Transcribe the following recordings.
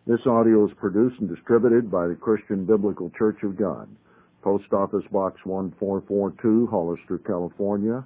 This audio is produced and distributed by the Christian Biblical Church of God. Post Office Box 1442, Hollister, California,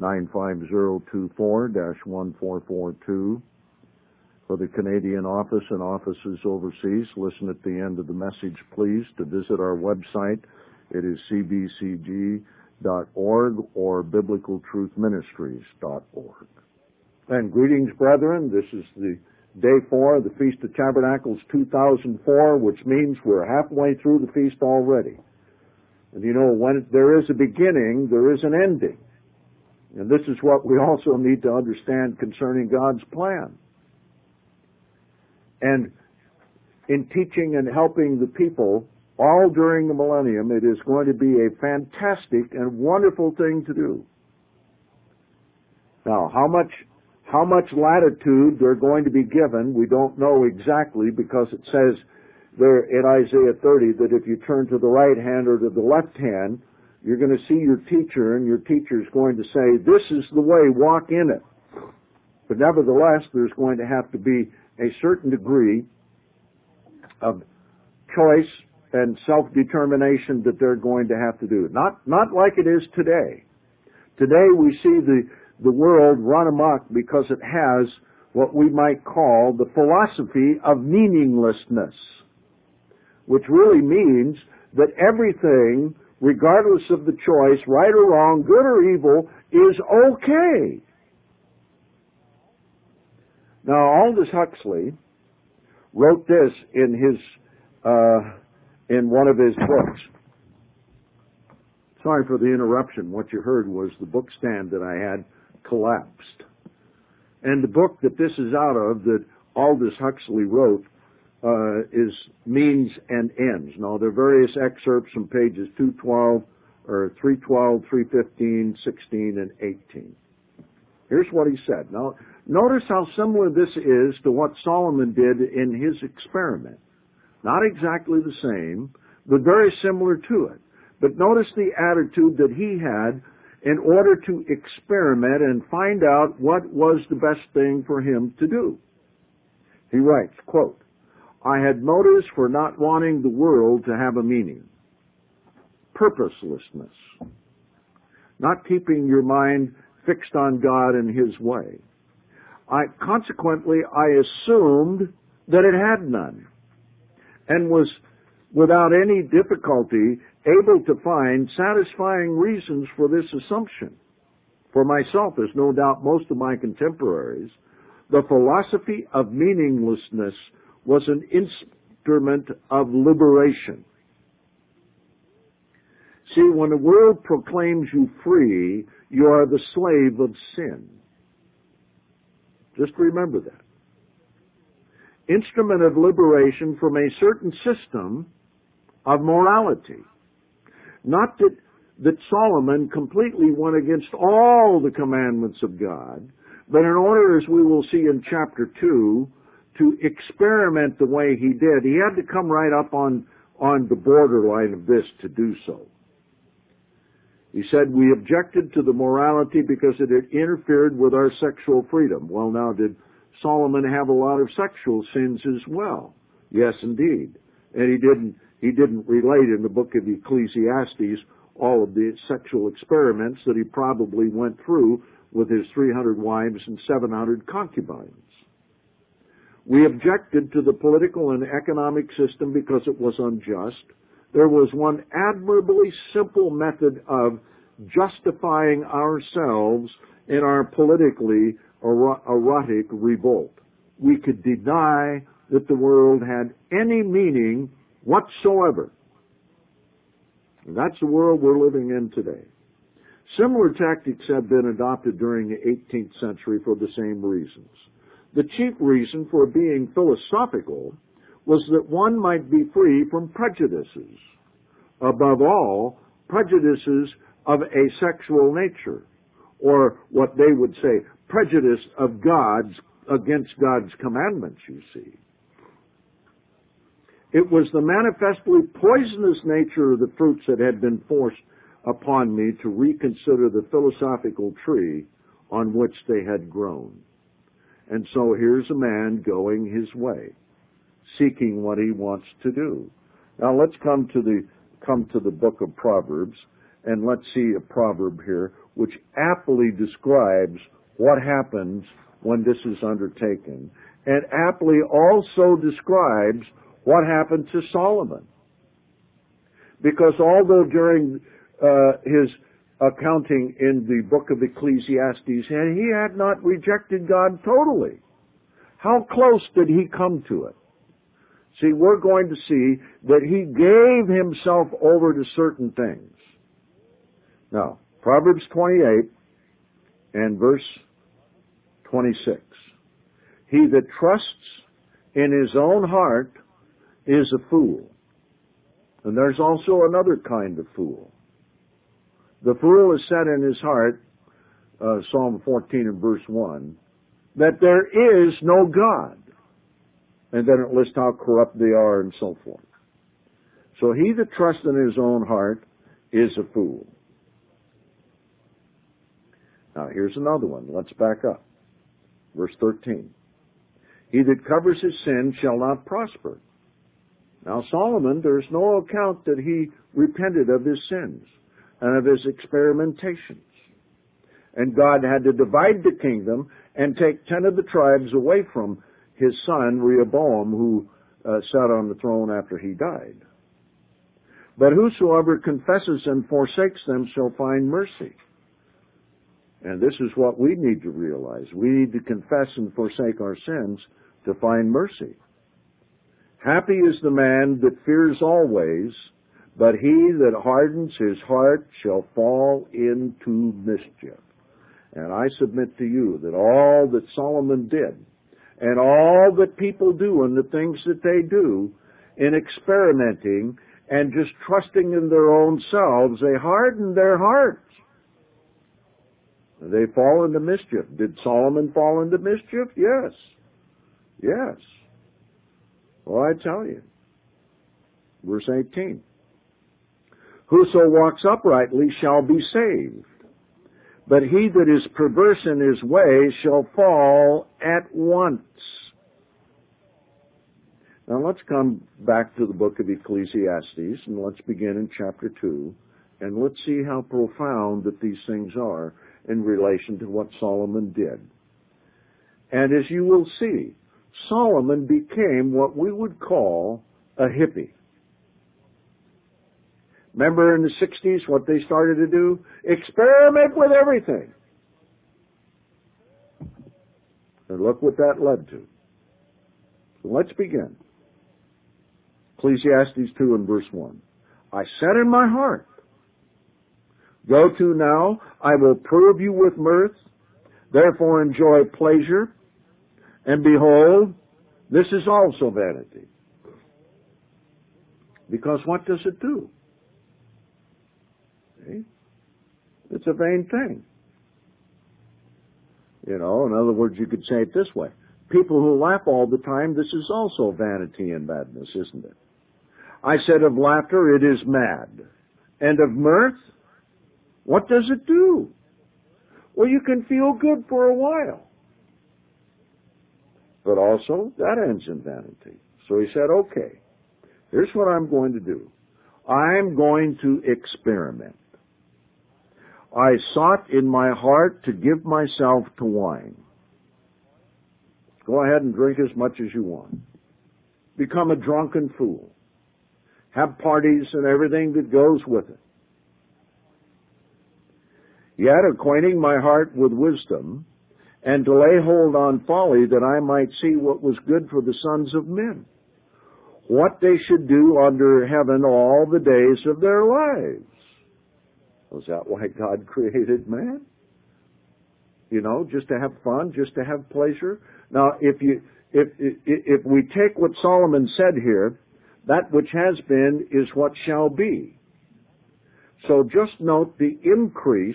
95024-1442. For the Canadian office and offices overseas, listen at the end of the message, please, to visit our website. It is cbcg.org or biblicaltruthministries.org. And greetings, brethren. This is the Day 4 of the Feast of Tabernacles 2004, which means we're halfway through the feast already. And you know, when there is a beginning, there is an ending. And this is what we also need to understand concerning God's plan. And in teaching and helping the people all during the millennium, it is going to be a fantastic and wonderful thing to do. Now, how much latitude they're going to be given, we don't know exactly, because it says there in Isaiah 30 that if you turn to the right hand or to the left hand, you're going to see your teacher, and your teacher is going to say, this is the way, walk in it. But nevertheless, there's going to have to be a certain degree of choice and self-determination that they're going to have to do. Not like it is today. Today we see the world run amok because it has what we might call the philosophy of meaninglessness, which really means that everything, regardless of the choice, right or wrong, good or evil, is okay. Now, Aldous Huxley wrote this in one of his books. Sorry for the interruption. What you heard was the book stand that I had collapsed. And the book that this is out of, that Aldous Huxley wrote, is Means and Ends. Now, there are various excerpts from pages 212, or 312, 315, 16, and 18. Here's what he said. Now, notice how similar this is to what Solomon did in his experiment. Not exactly the same, but very similar to it. But notice the attitude that he had in order to experiment and find out what was the best thing for him to do. He writes, quote, I had motives for not wanting the world to have a meaning. Purposelessness. Not keeping your mind fixed on God and His way. Consequently, I assumed that it had none, and was without any difficulty able to find satisfying reasons for this assumption. For myself, as no doubt most of my contemporaries, the philosophy of meaninglessness was an instrument of liberation. See, when the world proclaims you free, you are the slave of sin. Just remember that. Instrument of liberation from a certain system of morality. Not that Solomon completely went against all the commandments of God, but in order, as we will see in chapter 2, to experiment the way he did, he had to come right up on the borderline of this to do so. He said, we objected to the morality because it had interfered with our sexual freedom. Well, now, did Solomon have a lot of sexual sins as well? Yes, indeed. And he didn't relate in the book of Ecclesiastes all of the sexual experiments that he probably went through with his 300 wives and 700 concubines. We objected to the political and economic system because it was unjust. There was one admirably simple method of justifying ourselves in our politically erotic revolt. We could deny that the world had any meaning whatsoever. And that's the world we're living in today. Similar tactics have been adopted during the 18th century for the same reasons. The chief reason for being philosophical was that one might be free from prejudices. Above all, prejudices of a sexual nature, or what they would say, prejudice of against God's commandments, you see. It was the manifestly poisonous nature of the fruits that had been forced upon me to reconsider the philosophical tree on which they had grown. And so here's a man going his way, seeking what he wants to do. Now let's come to the book of Proverbs, and let's see a proverb here which aptly describes what happens when this is undertaken, and aptly also describes what happened to Solomon. Because although during his accounting in the book of Ecclesiastes, he had not rejected God totally. How close did he come to it? See, we're going to see that he gave himself over to certain things. Now, Proverbs 28 and verse 26. He that trusts in his own heart is a fool. And there's also another kind of fool. The fool has said in his heart, Psalm 14 and verse 1, that there is no God. And then it lists how corrupt they are and so forth. So he that trusts in his own heart is a fool. Now here's another one. Let's back up. Verse 13. He that covers his sin shall not prosper. Now Solomon, there's no account that he repented of his sins and of his experimentations. And God had to divide the kingdom and take 10 of the tribes away from his son Rehoboam, who sat on the throne after he died. But whosoever confesses and forsakes them shall find mercy. And this is what we need to realize. We need to confess and forsake our sins to find mercy. Happy is the man that fears always, but he that hardens his heart shall fall into mischief. And I submit to you that all that Solomon did, and all that people do and the things that they do in experimenting and just trusting in their own selves, they harden their hearts. They fall into mischief. Did Solomon fall into mischief? Yes. Yes. Well, I tell you. Verse 18. Whoso walks uprightly shall be saved, but he that is perverse in his way shall fall at once. Now let's come back to the book of Ecclesiastes, and let's begin in chapter 2, and let's see how profound that these things are in relation to what Solomon did. And as you will see, Solomon became what we would call a hippie. Remember in the 60s what they started to do? Experiment with everything. And look what that led to. So let's begin. Ecclesiastes 2 and verse 1. I said in my heart, go to now, I will prove you with mirth, therefore enjoy pleasure, and behold, this is also vanity. Because what does it do? See? It's a vain thing. You know, in other words, you could say it this way. People who laugh all the time, this is also vanity and madness, isn't it? I said of laughter, it is mad. And of mirth, what does it do? Well, you can feel good for a while. But also, that ends in vanity. So he said, okay, here's what I'm going to do. I'm going to experiment. I sought in my heart to give myself to wine. Go ahead and drink as much as you want. Become a drunken fool. Have parties and everything that goes with it. Yet acquainting my heart with wisdom, and to lay hold on folly, that I might see what was good for the sons of men, what they should do under heaven all the days of their lives. Was that why God created man? You know, just to have fun, just to have pleasure? Now, if we take what Solomon said here, that which has been is what shall be. So just note the increase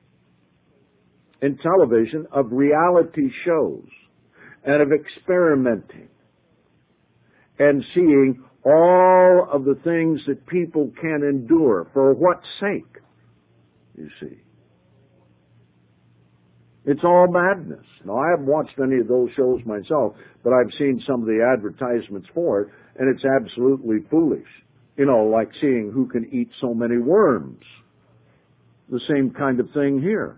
in television of reality shows and of experimenting and seeing all of the things that people can endure. For what sake, you see? It's all madness. Now, I haven't watched any of those shows myself, but I've seen some of the advertisements for it, and it's absolutely foolish. You know, like seeing who can eat so many worms. The same kind of thing here.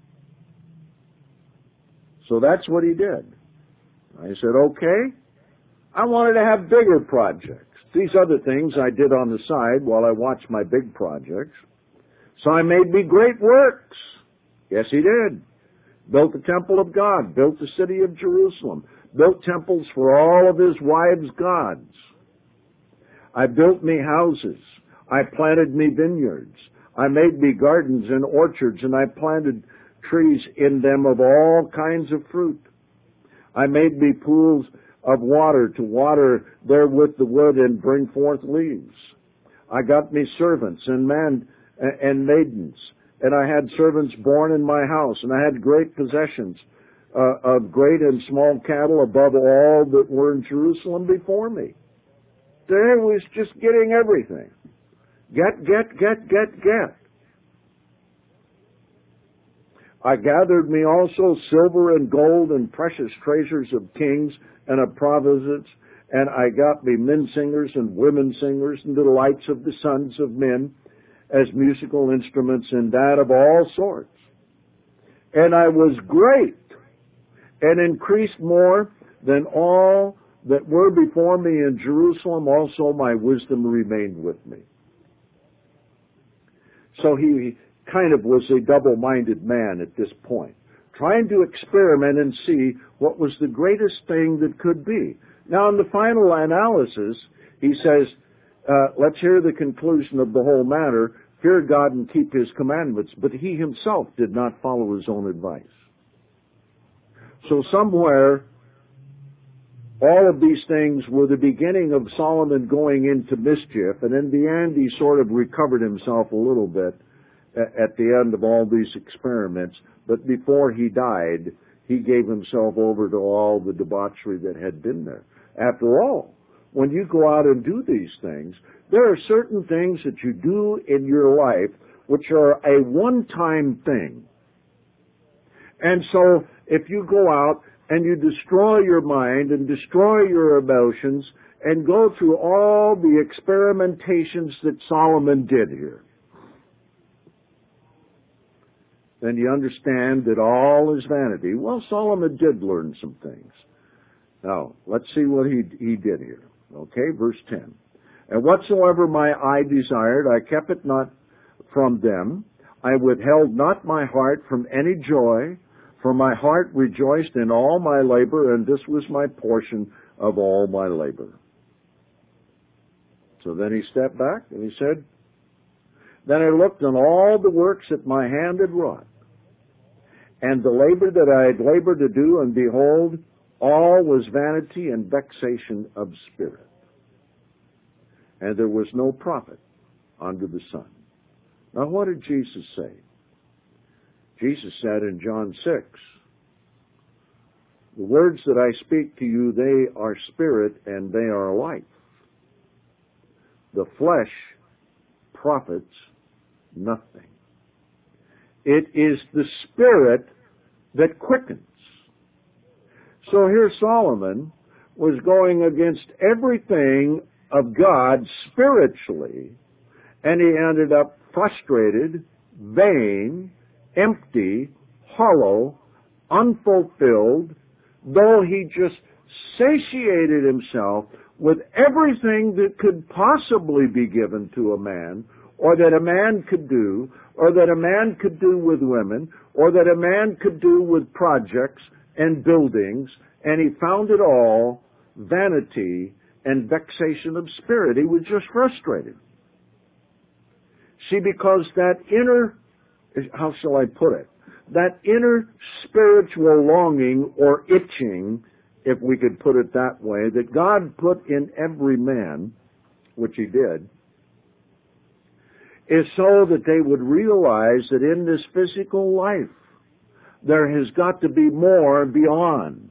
So that's what he did. I said, okay, I wanted to have bigger projects. These other things I did on the side while I watched my big projects. So I made me great works. Yes, he did. Built the temple of God, built the city of Jerusalem, built temples for all of his wives' gods. I built me houses. I planted me vineyards. I made me gardens and orchards, and I planted trees in them of all kinds of fruit. I made me pools of water to water therewith the wood and bring forth leaves. I got me servants and maidens, and I had servants born in my house, and I had great possessions of great and small cattle above all that were in Jerusalem before me. There was just getting everything. Get. I gathered me also silver and gold and precious treasures of kings and of provinces, and I got me men singers and women singers and delights of the sons of men as musical instruments and that of all sorts. And I was great and increased more than all that were before me in Jerusalem. Also my wisdom remained with me. So he kind of was a double-minded man at this point, trying to experiment and see what was the greatest thing that could be. Now, in the final analysis, he says, let's hear the conclusion of the whole matter. Fear God and keep his commandments. But he himself did not follow his own advice. So somewhere, all of these things were the beginning of Solomon going into mischief, and in the end he sort of recovered himself a little bit at the end of all these experiments. But before he died, he gave himself over to all the debauchery that had been there. After all, when you go out and do these things, there are certain things that you do in your life which are a one-time thing. And so if you go out and you destroy your mind and destroy your emotions and go through all the experimentations that Solomon did here, then you understand that all is vanity. Well, Solomon did learn some things. Now, let's see what he did here. Okay, verse 10. And whatsoever my eye desired, I kept it not from them. I withheld not my heart from any joy, for my heart rejoiced in all my labor, and this was my portion of all my labor. So then he stepped back and he said, then I looked on all the works that my hand had wrought, and the labor that I had labored to do, and behold, all was vanity and vexation of spirit. And there was no profit under the sun. Now what did Jesus say? Jesus said in John 6, the words that I speak to you, they are spirit and they are life. The flesh profits nothing. It is the spirit that quickens. So here Solomon was going against everything of God spiritually, and he ended up frustrated, vain, empty, hollow, unfulfilled, though he just satiated himself with everything that could possibly be given to a man, or that a man could do, or that a man could do with women, or that a man could do with projects and buildings, and he found it all vanity and vexation of spirit. He was just frustrated. See, because that inner, how shall I put it, that inner spiritual longing or itching, if we could put it that way, that God put in every man, which he did, is so that they would realize that in this physical life, there has got to be more beyond.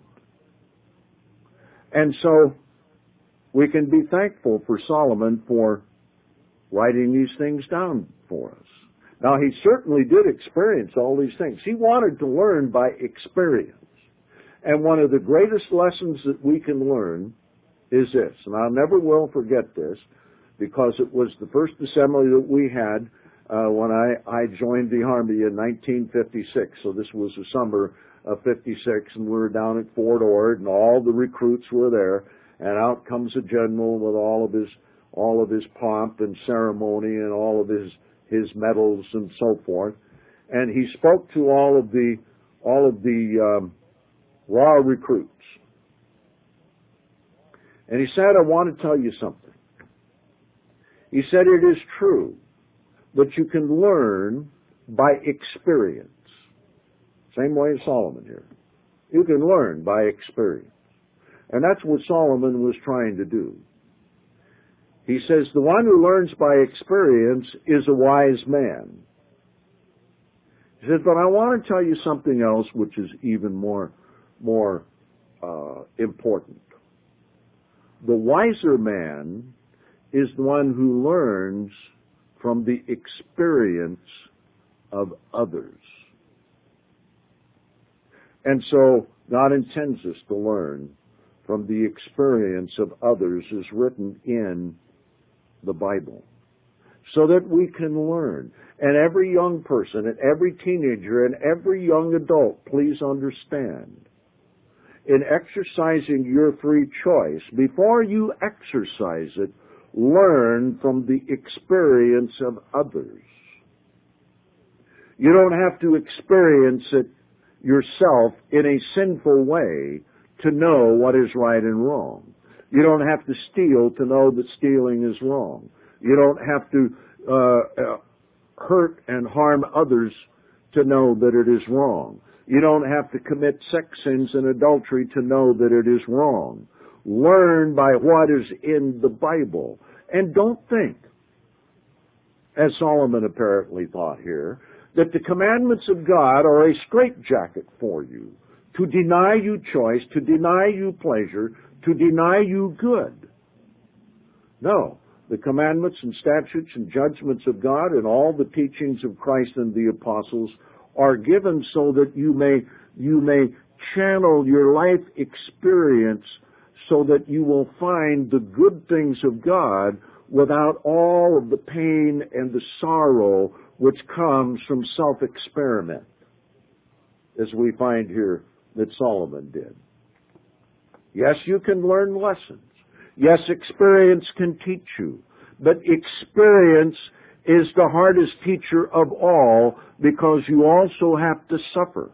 And so, we can be thankful for Solomon for writing these things down for us. Now, he certainly did experience all these things. He wanted to learn by experience. And one of the greatest lessons that we can learn is this, and I never will forget this, because it was the first assembly that we had when I joined the Army in 1956. So this was the summer of 56, and we were down at Fort Ord, and all the recruits were there, and out comes a general with all of his pomp and ceremony and all of his medals and so forth. And he spoke to all of the raw recruits. And he said, I want to tell you something. He said, it is true that you can learn by experience. Same way as Solomon here. You can learn by experience. And that's what Solomon was trying to do. He says, the one who learns by experience is a wise man. He says, but I want to tell you something else which is even more important. The wiser man is the one who learns from the experience of others. And so God intends us to learn from the experience of others as written in the Bible, so that we can learn. And every young person, and every teenager, and every young adult, please understand, in exercising your free choice, before you exercise it, learn from the experience of others. You don't have to experience it yourself in a sinful way to know what is right and wrong. You don't have to steal to know that stealing is wrong. You don't have to hurt and harm others to know that it is wrong. You don't have to commit sex sins and adultery to know that it is wrong. Learn by what is in the Bible. And don't think, as Solomon apparently thought here, that the commandments of God are a straitjacket for you, to deny you choice, to deny you pleasure, to deny you good. No, the commandments and statutes and judgments of God and all the teachings of Christ and the apostles are given so that you may channel your life experience so that you will find the good things of God without all of the pain and the sorrow which comes from self-experiment, as we find here that Solomon did. Yes, you can learn lessons. Yes, experience can teach you. But experience is the hardest teacher of all because you also have to suffer.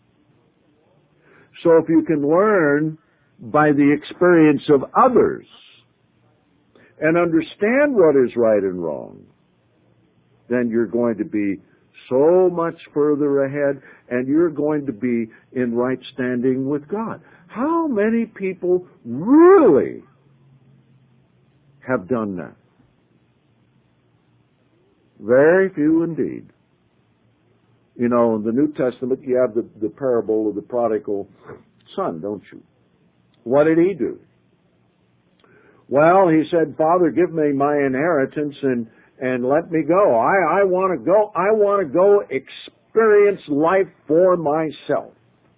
So if you can learn by the experience of others and understand what is right and wrong, then you're going to be so much further ahead and you're going to be in right standing with God. How many people really have done that? Very few indeed. You know, in the New Testament, you have the parable of the prodigal son, don't you? What did he do? Well, he said, Father, give me my inheritance and let me go. I want to go. I want to go experience life for myself.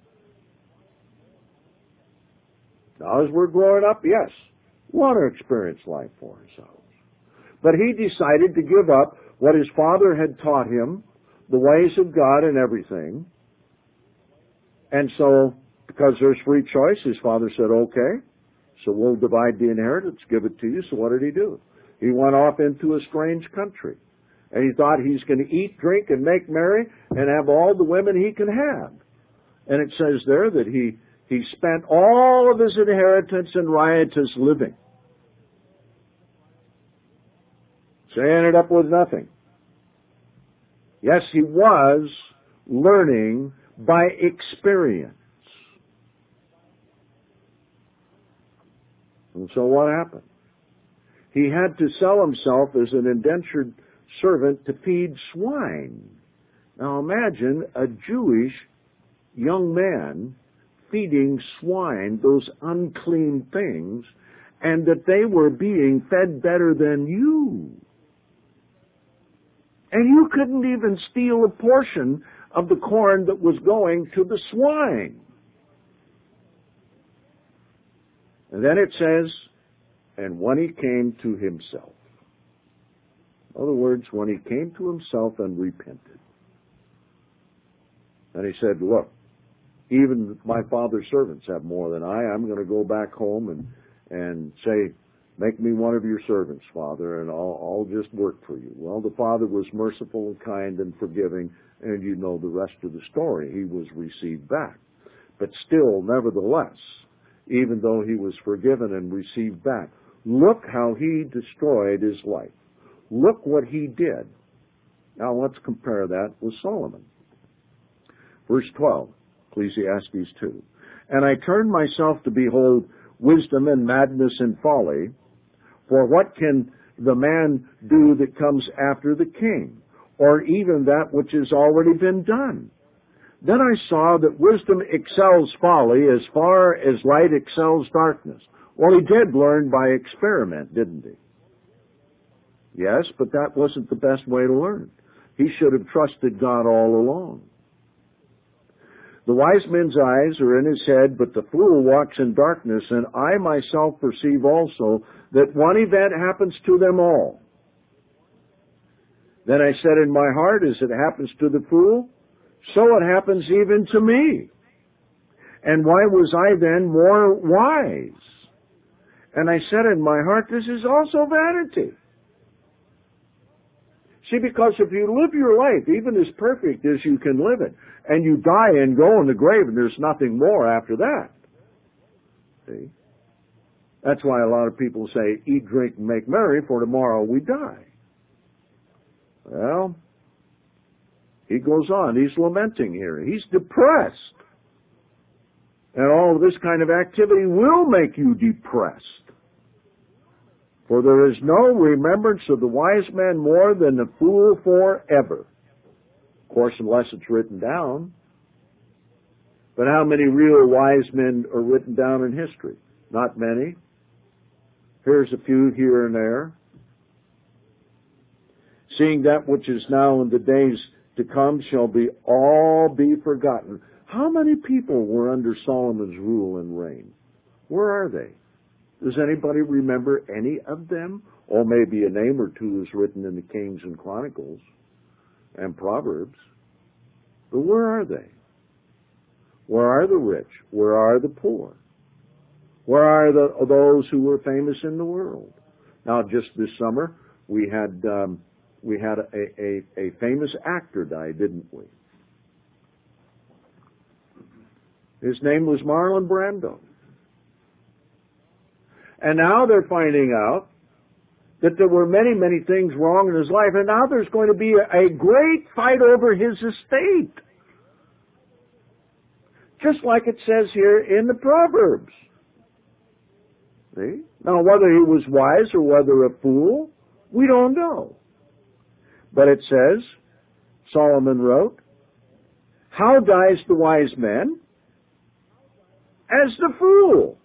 Now, as we're growing up, yes, we want to experience life for ourselves. But he decided to give up what his father had taught him, the ways of God and everything. And so, because there's free choice, his father said, okay, so we'll divide the inheritance, give it to you. So what did he do? He went off into a strange country. And he thought he's going to eat, drink, and make merry and have all the women he can have. And it says there that he spent all of his inheritance in riotous living. So he ended up with nothing. Yes, he was learning by experience. And so what happened? He had to sell himself as an indentured servant to feed swine. Now imagine a Jewish young man feeding swine, those unclean things, and that they were being fed better than you. And you couldn't even steal a portion of the corn that was going to the swine. And then it says, and when he came to himself. In other words, when he came to himself and repented. And he said, look, even my father's servants have more than I. I'm going to go back home and say, make me one of your servants, Father, and I'll just work for you. Well, the father was merciful and kind and forgiving, and you know the rest of the story. He was received back. But still, nevertheless, even though he was forgiven and received back, look how he destroyed his life. Look what he did. Now let's compare that with Solomon. Verse 12, Ecclesiastes 2. And I turned myself to behold wisdom and madness and folly, for what can the man do that comes after the king, or even that which has already been done? Then I saw that wisdom excels folly as far as light excels darkness. Well, he did learn by experiment, didn't he? Yes, but that wasn't the best way to learn. He should have trusted God all along. The wise man's eyes are in his head, but the fool walks in darkness, and I myself perceive also that one event happens to them all. Then I said in my heart, as it happens to the fool, so it happens even to me. And why was I then more wise? And I said in my heart, this is also vanity. See, because if you live your life, even as perfect as you can live it, and you die and go in the grave and there's nothing more after that. See? That's why a lot of people say, eat, drink, and make merry, for tomorrow we die. Well, he goes on. He's lamenting here. He's depressed. And all of this kind of activity will make you depressed. For there is no remembrance of the wise man more than the fool forever. Of course, unless it's written down. But how many real wise men are written down in history? Not many. Here's a few here and there. Seeing that which is now in the days to come shall all be forgotten. How many people were under Solomon's rule and reign? Where are they? Does anybody remember any of them? Or maybe a name or two is written in the Kings and Chronicles and Proverbs. But where are they? Where are the rich? Where are the poor? Where are those who were famous in the world? Now, just this summer, we had a famous actor die, didn't we? His name was Marlon Brando. And now they're finding out that there were many, many things wrong in his life, and now there's going to be a great fight over his estate. Just like it says here in the Proverbs. See? Now, whether he was wise or whether a fool, we don't know. But it says, Solomon wrote, how dies the wise man? As the fool.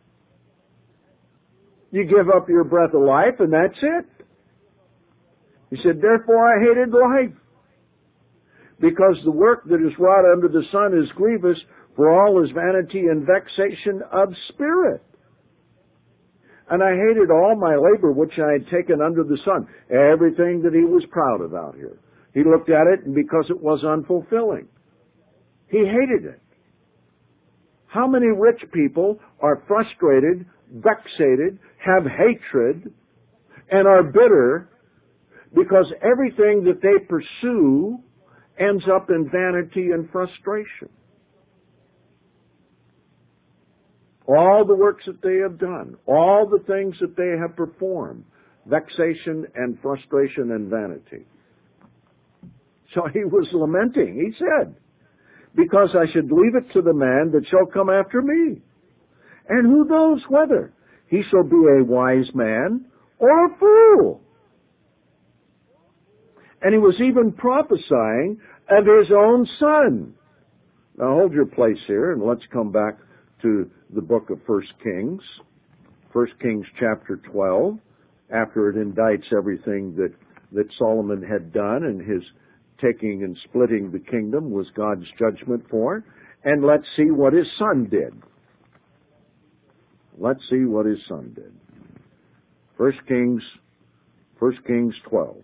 You give up your breath of life and that's it. He said, therefore I hated life, because the work that is wrought under the sun is grievous, for all is vanity and vexation of spirit. And I hated all my labor which I had taken under the sun, everything that he was proud of out here. He looked at it, and because it was unfulfilling, he hated it. How many rich people are frustrated, vexated, have hatred, and are bitter because everything that they pursue ends up in vanity and frustration? All the works that they have done, all the things that they have performed, vexation and frustration and vanity. So he was lamenting. He said, because I should leave it to the man that shall come after me. And who knows whether he shall be a wise man or a fool. And he was even prophesying of his own son. Now hold your place here and let's come back to the book of 1 Kings. 1 Kings chapter 12, after it indicts everything that Solomon had done, and his taking and splitting the kingdom was God's judgment for it. And let's see what his son did. Let's see what his son did. 1 Kings 12.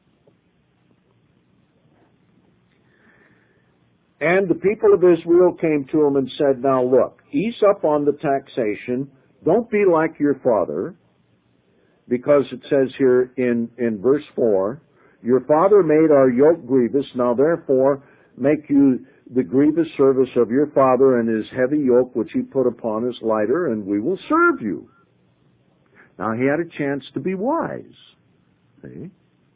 And the people of Israel came to him and said, now look, ease up on the taxation. Don't be like your father, because it says here in verse 4, your father made our yoke grievous. Now therefore make you the grievous service of your father, and his heavy yoke which he put upon us lighter, and we will serve you. Now he had a chance to be wise. See?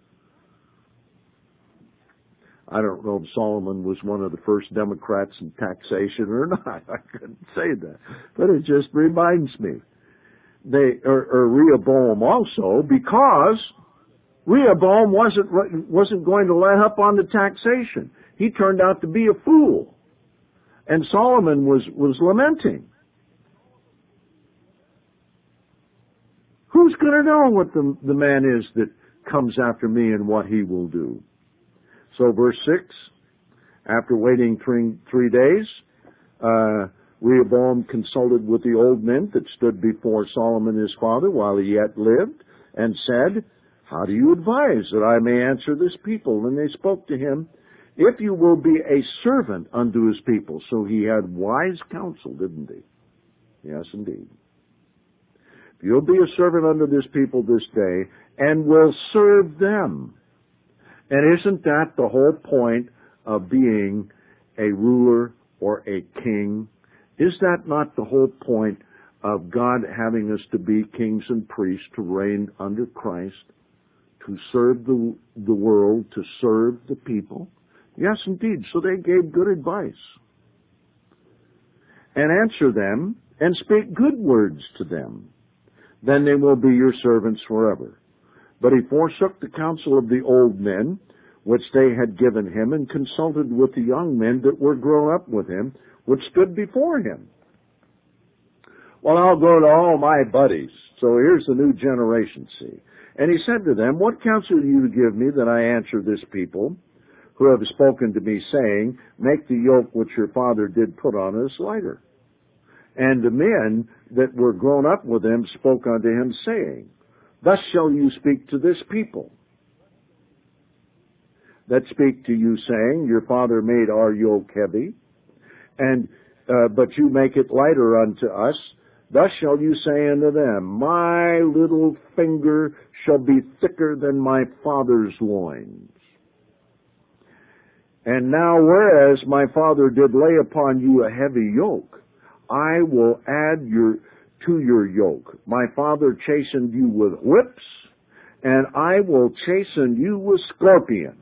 I don't know if Solomon was one of the first Democrats in taxation or not. I couldn't say that. But it just reminds me. Or Rehoboam also, because Rehoboam wasn't going to let up on the taxation. He turned out to be a fool. And Solomon was lamenting. Who's going to know what the man is that comes after me and what he will do? So verse 6, after waiting 3 days, Rehoboam consulted with the old men that stood before Solomon his father while he yet lived, and said, how do you advise that I may answer this people? And they spoke to him, if you will be a servant unto his people. So he had wise counsel, didn't he? Yes, indeed. If you'll be a servant unto this people this day, and will serve them. And isn't that the whole point of being a ruler or a king? Is that not the whole point of God having us to be kings and priests, to reign under Christ, to serve the world, to serve the people? Yes, indeed. So they gave good advice. And answer them, and speak good words to them. Then they will be your servants forever. But he forsook the counsel of the old men, which they had given him, and consulted with the young men that were grown up with him, which stood before him. Well, I'll go to all my buddies. So here's the new generation, see. And he said to them, what counsel do you give me that I answer this people, who have spoken to me, saying, make the yoke which your father did put on us lighter? And the men that were grown up with him spoke unto him, saying, thus shall you speak to this people, that speak to you, saying, your father made our yoke heavy, and but you make it lighter unto us. Thus shall you say unto them, my little finger shall be thicker than my father's loins. And now whereas my father did lay upon you a heavy yoke, I will add to your yoke. My father chastened you with whips, and I will chasten you with scorpions.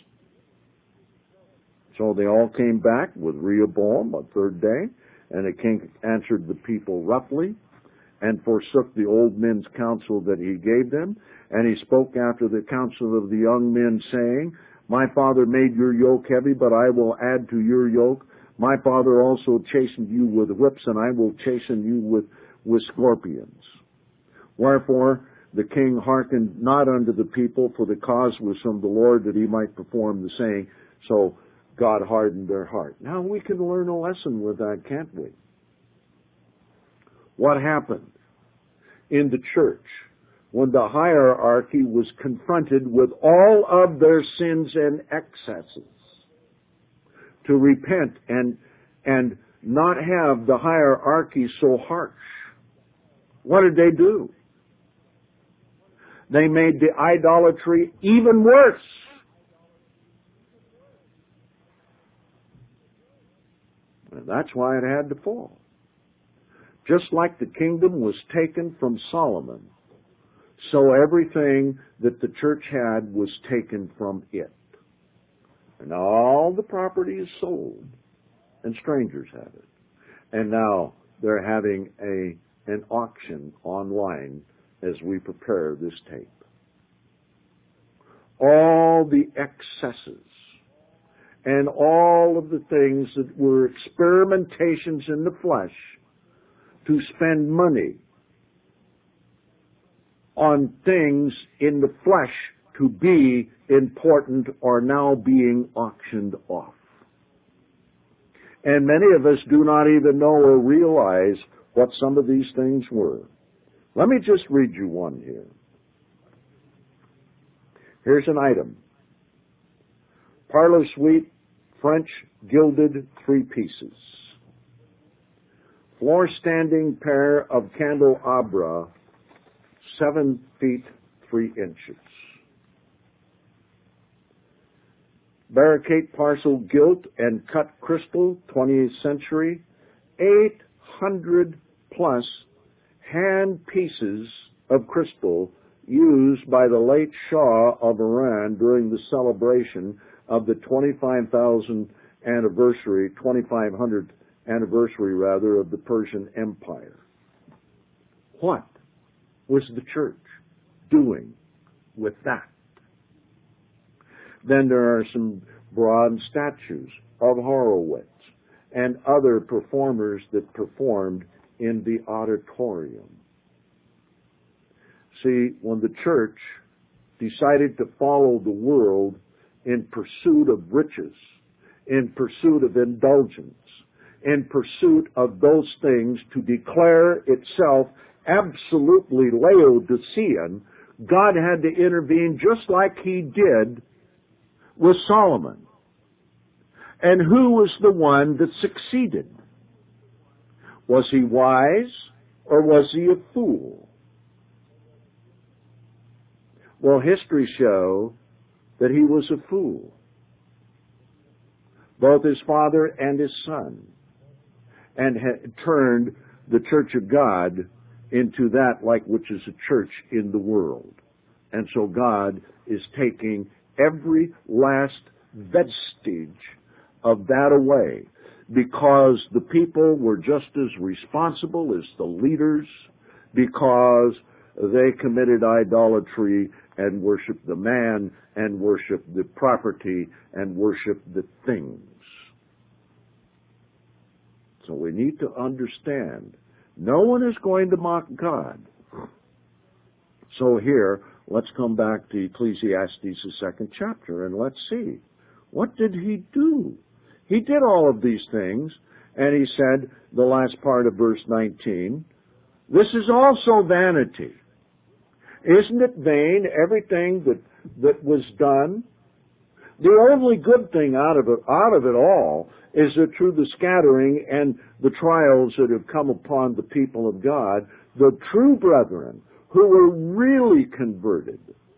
So they all came back with Rehoboam a third day, and the king answered the people roughly, and forsook the old men's counsel that he gave them. And he spoke after the counsel of the young men, saying, my father made your yoke heavy, but I will add to your yoke. My father also chastened you with whips, and I will chasten you with scorpions. Wherefore the king hearkened not unto the people, for the cause was from the Lord, that he might perform the saying. So God hardened their heart. Now we can learn a lesson with that, can't we? What happened in the church when the hierarchy was confronted with all of their sins and excesses? To repent and not have the hierarchy so harsh. What did they do? They made the idolatry even worse. And that's why it had to fall. Just like the kingdom was taken from Solomon, so everything that the church had was taken from it. And all the property is sold, and strangers have it. And now they're having an auction online as we prepare this tape. All the excesses and all of the things that were experimentations in the flesh to spend money on things in the flesh to be important are now being auctioned off. And many of us do not even know or realize what some of these things were. Let me just read you one here. Here's an item. Parlor suite, French, gilded, 3 pieces. Floor standing pair of candelabra, 7 feet 3 inches. Barricade parcel gilt and cut crystal, 20th century, 800 plus hand pieces of crystal used by the late Shah of Iran during the celebration of the 25,000th anniversary, 2500th anniversary rather, of the Persian Empire. What was the church doing with that? Then there are some bronze statues of Horowitz and other performers that performed in the auditorium. See, when the church decided to follow the world in pursuit of riches, in pursuit of indulgence, in pursuit of those things to declare itself absolutely Laodicean, God had to intervene just like he did with Solomon. And who was the one that succeeded? Was he wise or was he a fool? Well, history shows that he was a fool. Both his father and his son. And had turned the church of God into that like which is a church in the world. And so God is taking every last vestige of that away, because the people were just as responsible as the leaders, because they committed idolatry and worshiped the man and worshiped the property and worshiped the things. So we need to understand, no one is going to mock God. So here, let's come back to Ecclesiastes, the 2nd chapter, and let's see. What did he do? He did all of these things, and he said, the last part of verse 19, this is also vanity. Isn't it vain, everything that was done? The only good thing out of it all is that through the scattering and the trials that have come upon the people of God, the true brethren who were really converted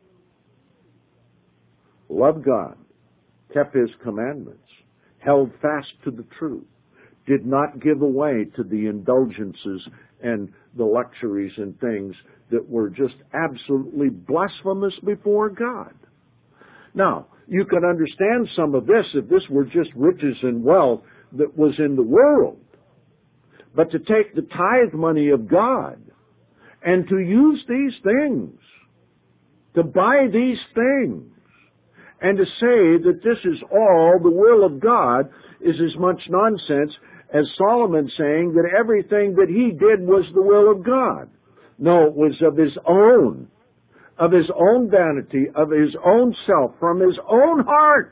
loved God, kept his commandments, held fast to the truth, did not give away to the indulgences and the luxuries and things that were just absolutely blasphemous before God. Now, you can understand some of this if this were just riches and wealth that was in the world. But to take the tithe money of God and to use these things, to buy these things, and to say that this is all the will of God is as much nonsense as Solomon saying that everything that he did was the will of God. No, it was of his own vanity, of his own self, from his own heart.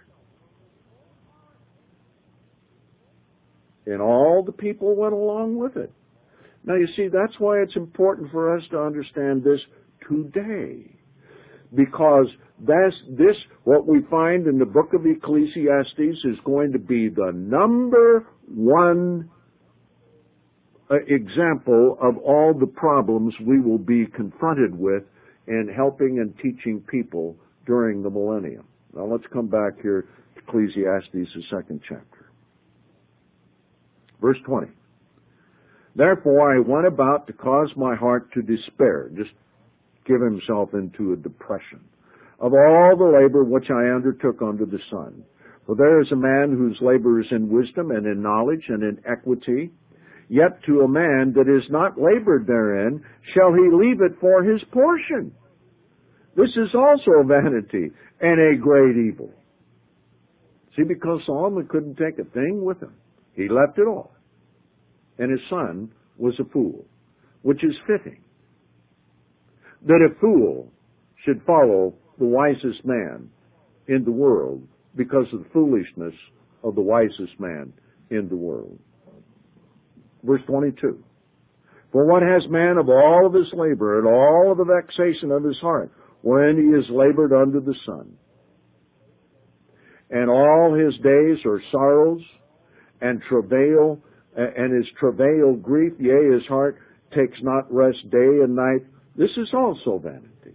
And all the people went along with it. Now you see, that's why it's important for us to understand this today. Because this, what we find in the book of Ecclesiastes, is going to be the number one example of all the problems we will be confronted with in helping and teaching people during the millennium. Now let's come back here to Ecclesiastes, the 2nd chapter. Verse 20. Therefore I went about to cause my heart to despair, just give himself into a depression, of all the labor which I undertook under the sun. For there is a man whose labor is in wisdom and in knowledge and in equity, yet to a man that is not labored therein shall he leave it for his portion. This is also vanity and a great evil. See, because Solomon couldn't take a thing with him, he left it all. And his son was a fool, which is fitting that a fool should follow the wisest man in the world because of the foolishness of the wisest man in the world. Verse 22. For what has man of all of his labor and all of the vexation of his heart when he is labored under the sun? And all his days are sorrows and travail, and his travail grief, yea, his heart takes not rest day and night. This is also vanity.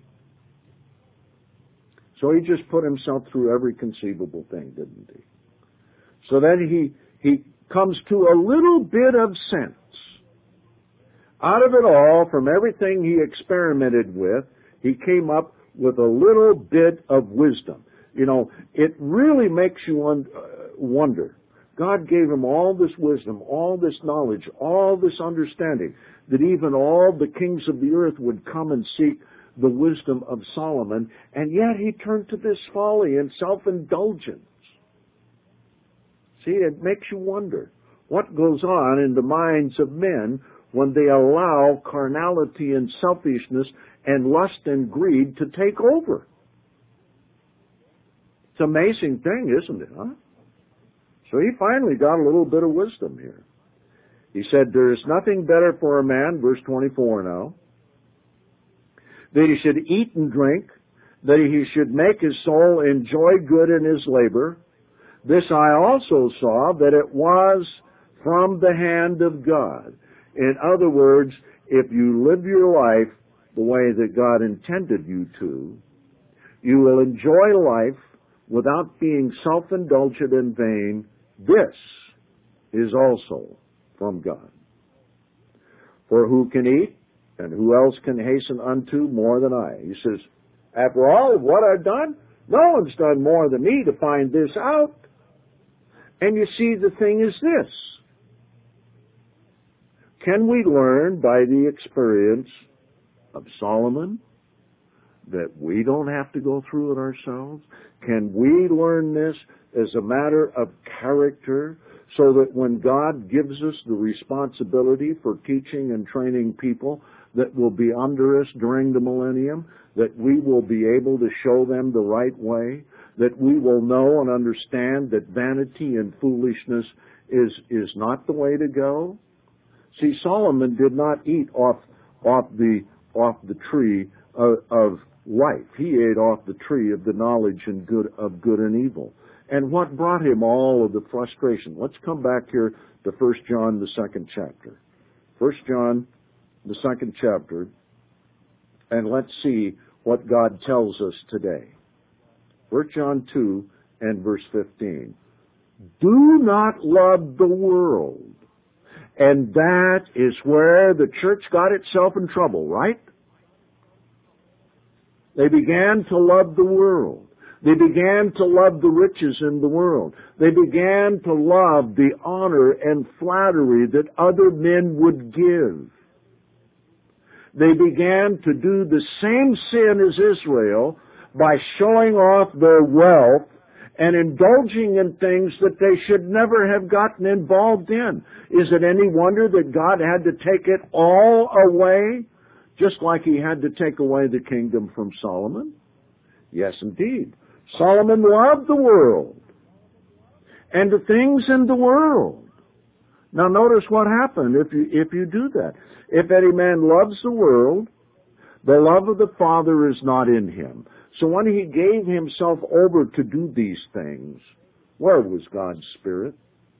So he just put himself through every conceivable thing, didn't he? So then he comes to a little bit of sense. Out of it all, from everything he experimented with, he came up with a little bit of wisdom. You know, it really makes you wonder. God gave him all this wisdom, all this knowledge, all this understanding, that even all the kings of the earth would come and seek the wisdom of Solomon, and yet he turned to this folly and self-indulgence. See, it makes you wonder what goes on in the minds of men when they allow carnality and selfishness and lust and greed to take over. It's an amazing thing, isn't it, huh? So he finally got a little bit of wisdom here. He said, there is nothing better for a man, verse 24 now, that he should eat and drink, that he should make his soul enjoy good in his labor. This I also saw, that it was from the hand of God. In other words, if you live your life the way that God intended you to, you will enjoy life without being self-indulgent and vain. This is also from God. For who can eat, and who else can hasten unto more than I? He says, after all of what I've done, no one's done more than me to find this out. And you see, the thing is this. Can we learn by the experience of Solomon that we don't have to go through it ourselves? Can we learn this as a matter of character so that when God gives us the responsibility for teaching and training people that will be under us during the millennium, that we will be able to show them the right way, that we will know and understand that vanity and foolishness is not the way to go? See, Solomon did not eat off the tree of life. He ate off the tree of the knowledge and of good and evil. And what brought him all of the frustration? Let's come back here to 1 John, the 2nd chapter. 1 John, the 2nd chapter, and let's see what God tells us today. 1 John 2 and verse 15. Do not love the world. And that is where the church got itself in trouble, right? They began to love the world. They began to love the riches in the world. They began to love the honor and flattery that other men would give. They began to do the same sin as Israel by showing off their wealth and indulging in things that they should never have gotten involved in. Is it any wonder that God had to take it all away, just like he had to take away the kingdom from Solomon? Yes, indeed. Solomon loved the world and the things in the world. Now notice what happened if you do that. If any man loves the world, the love of the Father is not in him. So when he gave himself over to do these things, where was God's Spirit?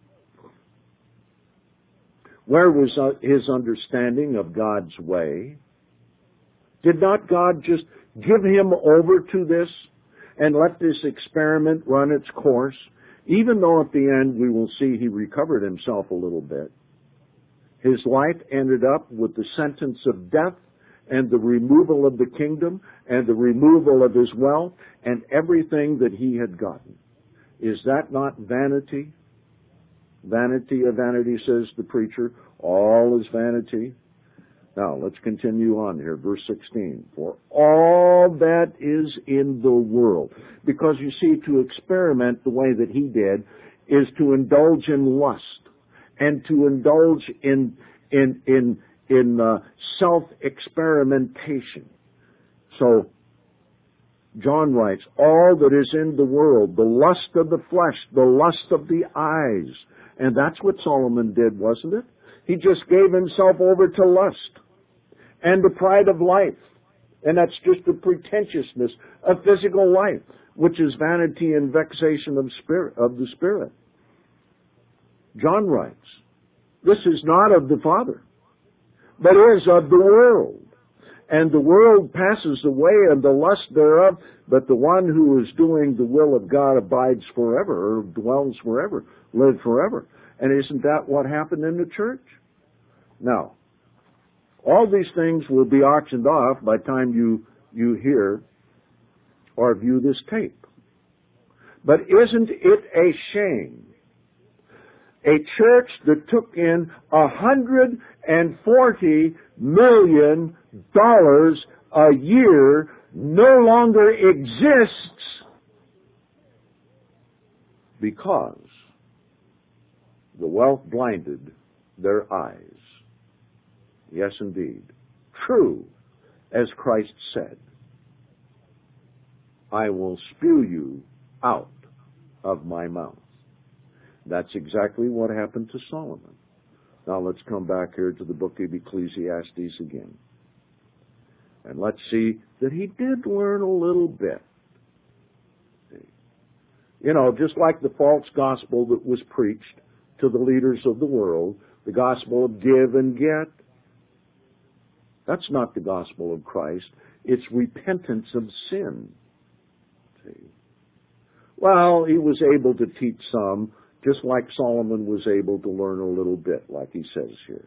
Where was his understanding of God's way? Did not God just give him over to this and let this experiment run its course? Even though at the end we will see he recovered himself a little bit. His life ended up with the sentence of death and the removal of the kingdom and the removal of his wealth and everything that he had gotten. Is that not vanity? Vanity of vanity, says the preacher. All is vanity. Now, let's continue on here. Verse 16. For all that is in the world. Because you see, to experiment the way that he did is to indulge in lust and to indulge in self-experimentation. So, John writes, all that is in the world, the lust of the flesh, the lust of the eyes. And that's what Solomon did, wasn't it? He just gave himself over to lust and the pride of life. And that's just the pretentiousness of physical life, which is vanity and vexation of the spirit. John writes, this is not of the Father, but is of the world. And the world passes away and the lust thereof, but the one who is doing the will of God abides forever, or dwells forever, lives forever. And isn't that what happened in the church? Now, all these things will be auctioned off by the time you hear or view this tape. But isn't it a shame? A church that took in $140 million a year no longer exists because the wealth blinded their eyes. Yes, indeed. True, as Christ said, I will spew you out of my mouth. That's exactly what happened to Solomon. Now let's come back here to the book of Ecclesiastes again. And let's see that he did learn a little bit. You know, just like the false gospel that was preached to the leaders of the world, the gospel of give and get. That's not the gospel of Christ. It's repentance of sin. See? Well, he was able to teach some, just like Solomon was able to learn a little bit, like he says here.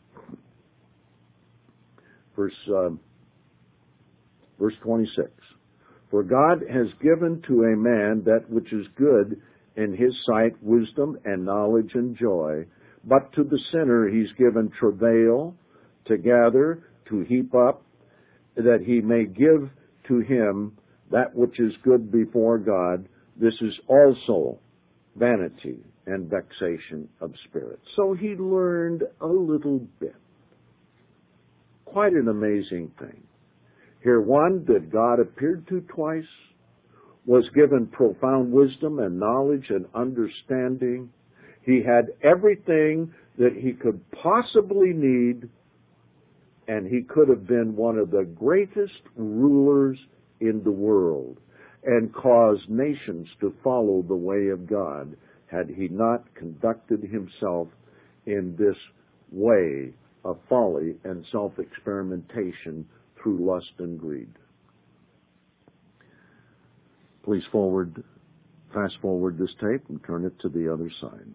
Verse 26. For God has given to a man that which is good in his sight, wisdom and knowledge and joy. But to the sinner he's given travail to gather, to heap up, that he may give to him that which is good before God. This is also vanity and vexation of spirit. So he learned a little bit. Quite an amazing thing. Here one that God appeared to twice, was given profound wisdom and knowledge and understanding. He had everything that he could possibly need, and he could have been one of the greatest rulers in the world and caused nations to follow the way of God had he not conducted himself in this way of folly and self-experimentation through lust and greed. Please fast forward this tape and turn it to the other side.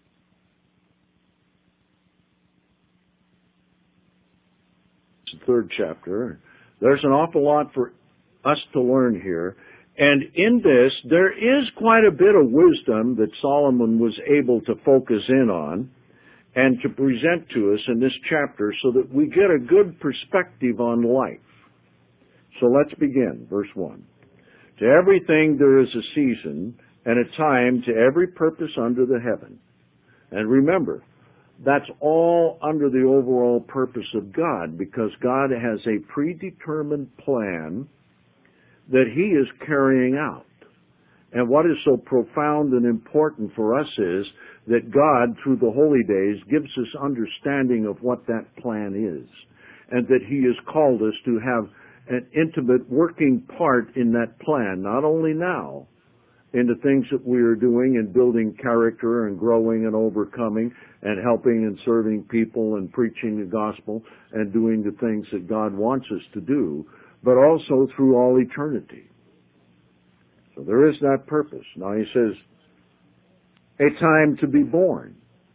It's the third chapter. There's an awful lot for us to learn here. And in this, there is quite a bit of wisdom that Solomon was able to focus in on and to present to us in this chapter so that we get a good perspective on life. So let's begin, verse 1. To everything there is a season and a time to every purpose under the heaven. And remember, that's all under the overall purpose of God, because God has a predetermined plan that he is carrying out. And what is so profound and important for us is that God, through the holy days, gives us understanding of what that plan is, and that he has called us to have an intimate working part in that plan, not only now, in the things that we are doing and building character and growing and overcoming and helping and serving people and preaching the gospel and doing the things that God wants us to do, but also through all eternity. So there is that purpose. Now he says, a time to be born,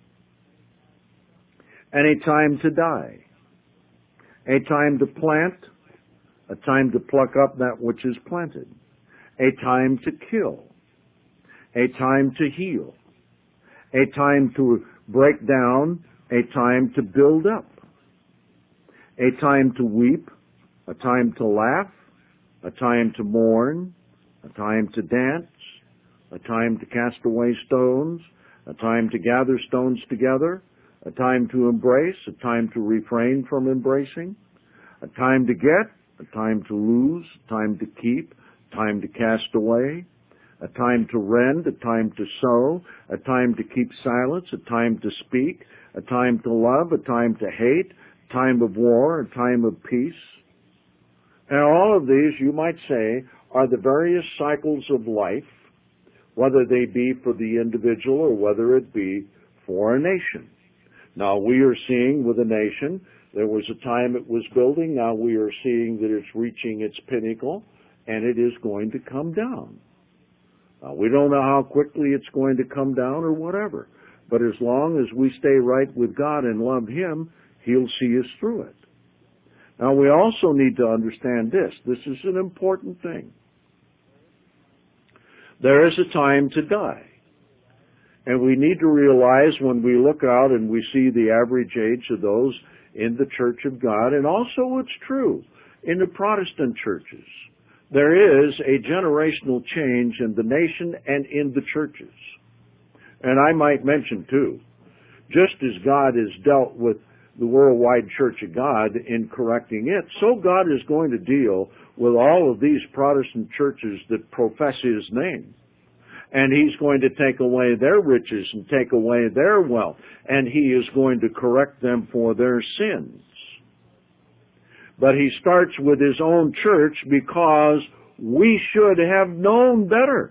and a time to die, a time to plant, a time to pluck up that which is planted, a time to kill, a time to heal, a time to break down, a time to build up, a time to weep, a time to laugh, a time to mourn, a time to dance, a time to cast away stones, a time to gather stones together, a time to embrace, a time to refrain from embracing, a time to get, a time to lose, a time to keep, a time to cast away, a time to rend, a time to sow, a time to keep silence, a time to speak, a time to love, a time to hate, a time of war, a time of peace. And all of these, you might say, are the various cycles of life, whether they be for the individual or whether it be for a nation. Now, we are seeing with a nation, there was a time it was building, now we are seeing that it's reaching its pinnacle, and it is going to come down. Now, we don't know how quickly it's going to come down or whatever, but as long as we stay right with God and love Him, He'll see us through it. Now, we also need to understand this. This is an important thing. There is a time to die. And we need to realize when we look out and we see the average age of those in the Church of God, and also it's true in the Protestant churches, there is a generational change in the nation and in the churches. And I might mention too, just as God has dealt with the worldwide Church of God in correcting it, so God is going to deal with all of these Protestant churches that profess His name. And He's going to take away their riches and take away their wealth. And He is going to correct them for their sins. But He starts with His own church because we should have known better.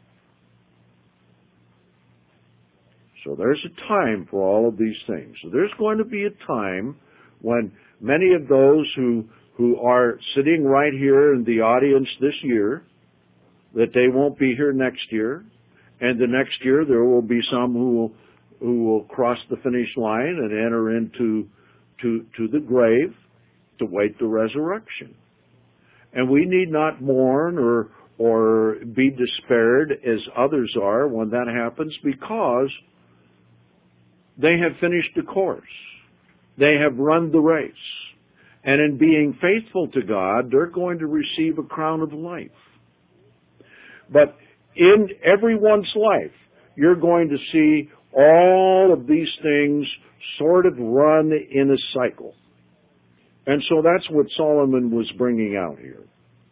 So there's a time for all of these things. So there's going to be a time when many of those who are sitting right here in the audience this year, that they won't be here next year, and the next year there will be some who will cross the finish line and enter into the grave to wait the resurrection. And we need not mourn or be despaired as others are when that happens, because they have finished the course. They have run the race. And in being faithful to God, they're going to receive a crown of life. But in everyone's life, you're going to see all of these things sort of run in a cycle. And so that's what Solomon was bringing out here.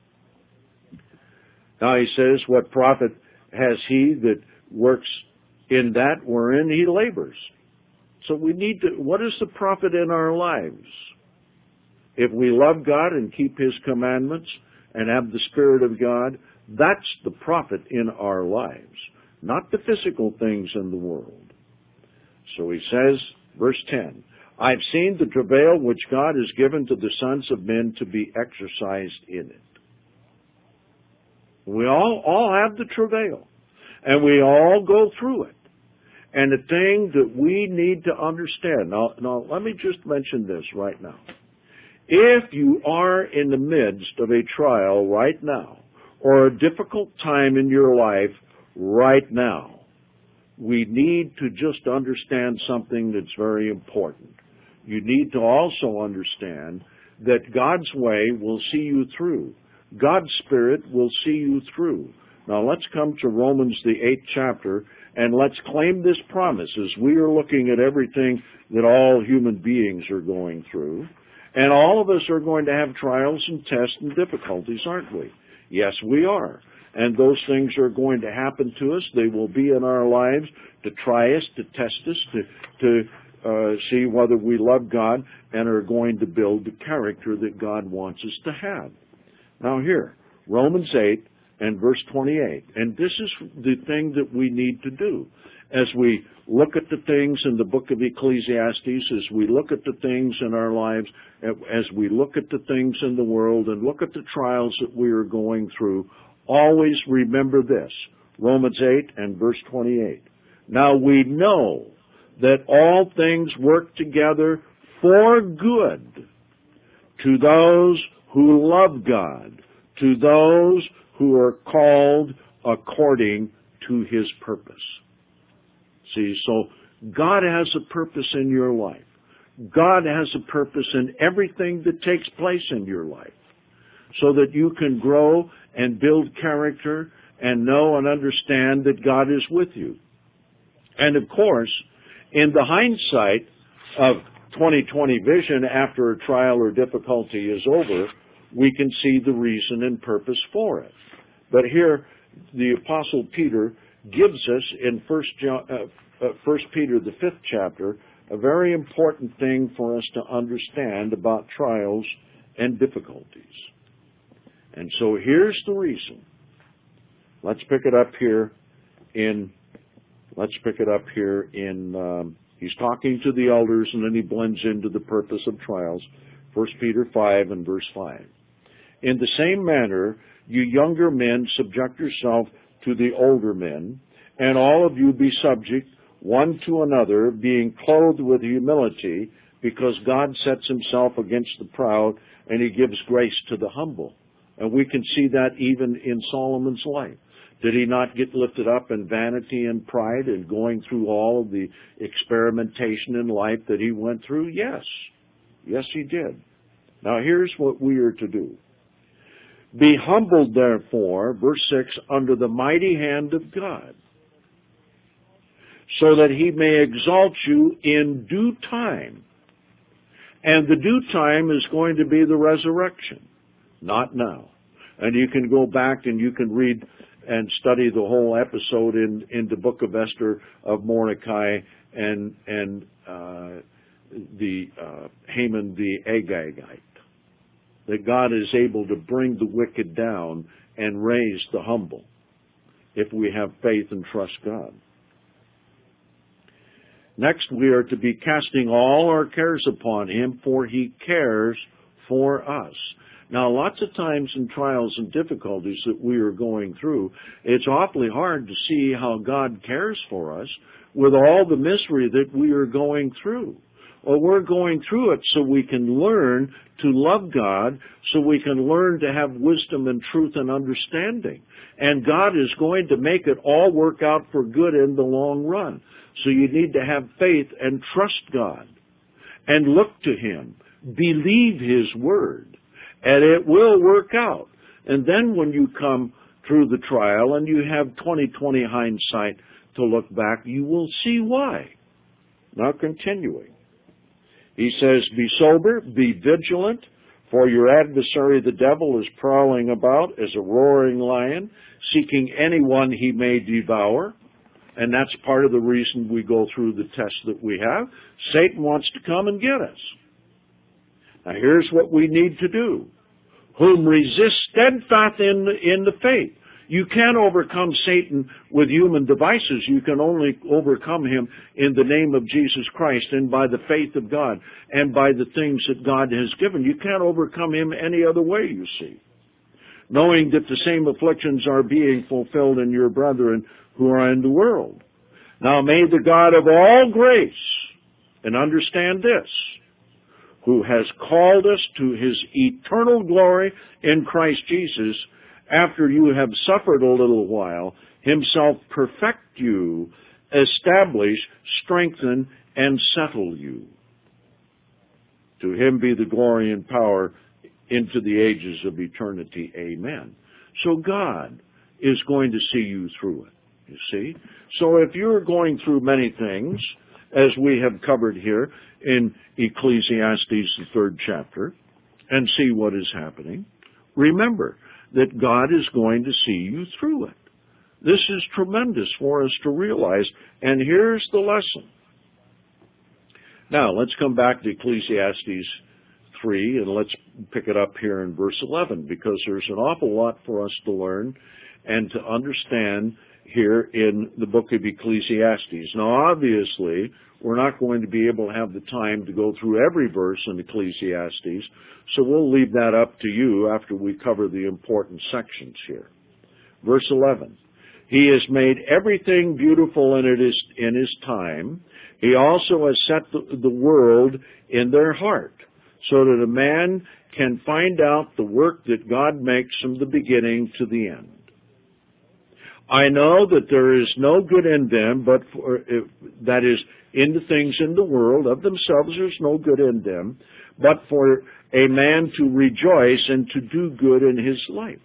Now he says, what profit has he that works in that wherein he labors? So we need to, what is the profit in our lives? If we love God and keep His commandments and have the Spirit of God, that's the profit in our lives, not the physical things in the world. So he says, verse 10, I've seen the travail which God has given to the sons of men to be exercised in it. We all have the travail, and we all go through it. And the thing that we need to understand, now let me just mention this right now. If you are in the midst of a trial right now, or a difficult time in your life right now, we need to just understand something that's very important. You need to also understand that God's way will see you through. God's Spirit will see you through. Now let's come to Romans the 8th chapter, and let's claim this promise as we are looking at everything that all human beings are going through. And all of us are going to have trials and tests and difficulties, aren't we? Yes, we are. And those things are going to happen to us. They will be in our lives to try us, to test us, to see whether we love God and are going to build the character that God wants us to have. Now here, Romans 8 and verse 28. And this is the thing that we need to do. As we look at the things in the book of Ecclesiastes, as we look at the things in our lives, as we look at the things in the world and look at the trials that we are going through, always remember this, Romans 8 and verse 28. Now we know that all things work together for good to those who love God, to those who are called according to His purpose. See, so God has a purpose in your life. God has a purpose in everything that takes place in your life, so that you can grow and build character and know and understand that God is with you. And of course, in the hindsight of 20/20 vision, after a trial or difficulty is over, we can see the reason and purpose for it. But here, the Apostle Peter gives us in 1 Peter, the 5th chapter, a very important thing for us to understand about trials and difficulties. And so here's the reason. Let's pick it up here in, he's talking to the elders, and then he blends into the purpose of trials. 1 Peter 5 and verse 5. In the same manner, you younger men, subject yourself to the older men, and all of you be subject one to another, being clothed with humility, because God sets himself against the proud, and he gives grace to the humble. And we can see that even in Solomon's life. Did he not get lifted up in vanity and pride and going through all of the experimentation in life that he went through? Yes. Yes, he did. Now here's what we are to do. Be humbled, therefore, verse 6, under the mighty hand of God, so that he may exalt you in due time. And the due time is going to be the resurrection, not now. And you can go back and you can read and study the whole episode in the book of Esther of Mordecai and Haman the Agagite. That God is able to bring the wicked down and raise the humble if we have faith and trust God. Next, we are to be casting all our cares upon him, for he cares for us. Now, lots of times in trials and difficulties that we are going through, it's awfully hard to see how God cares for us with all the misery that we are going through. Well, we're going through it so we can learn to love God, so we can learn to have wisdom and truth and understanding. And God is going to make it all work out for good in the long run. So you need to have faith and trust God and look to him. Believe his word, and it will work out. And then when you come through the trial and you have 20/20 hindsight to look back, you will see why. Now continuing. He says, be sober, be vigilant, for your adversary the devil is prowling about as a roaring lion, seeking anyone he may devour. And that's part of the reason we go through the test that we have. Satan wants to come and get us. Now here's what we need to do. Whom resist steadfast in the faith. You can't overcome Satan with human devices. You can only overcome him in the name of Jesus Christ and by the faith of God and by the things that God has given. You can't overcome him any other way, you see. Knowing that the same afflictions are being fulfilled in your brethren who are in the world. Now may the God of all grace, and understand this, who has called us to his eternal glory in Christ Jesus, after you have suffered a little while, himself perfect you, establish, strengthen, and settle you. To him be the glory and power into the ages of eternity. Amen. So God is going to see you through it, you see. So if you're going through many things, as we have covered here in Ecclesiastes, the 3rd chapter, and see what is happening, remember that God is going to see you through it. This is tremendous for us to realize, and here's the lesson. Now, let's come back to Ecclesiastes 3, and let's pick it up here in verse 11, because there's an awful lot for us to learn and to understand here in the book of Ecclesiastes. Now, obviously, we're not going to be able to have the time to go through every verse in Ecclesiastes, so we'll leave that up to you after we cover the important sections here. Verse 11, he has made everything beautiful in his time. He also has set the world in their heart, so that a man can find out the work that God makes from the beginning to the end. I know that there is no good in them, but that is, in the things in the world of themselves, there's no good in them, but for a man to rejoice and to do good in his life.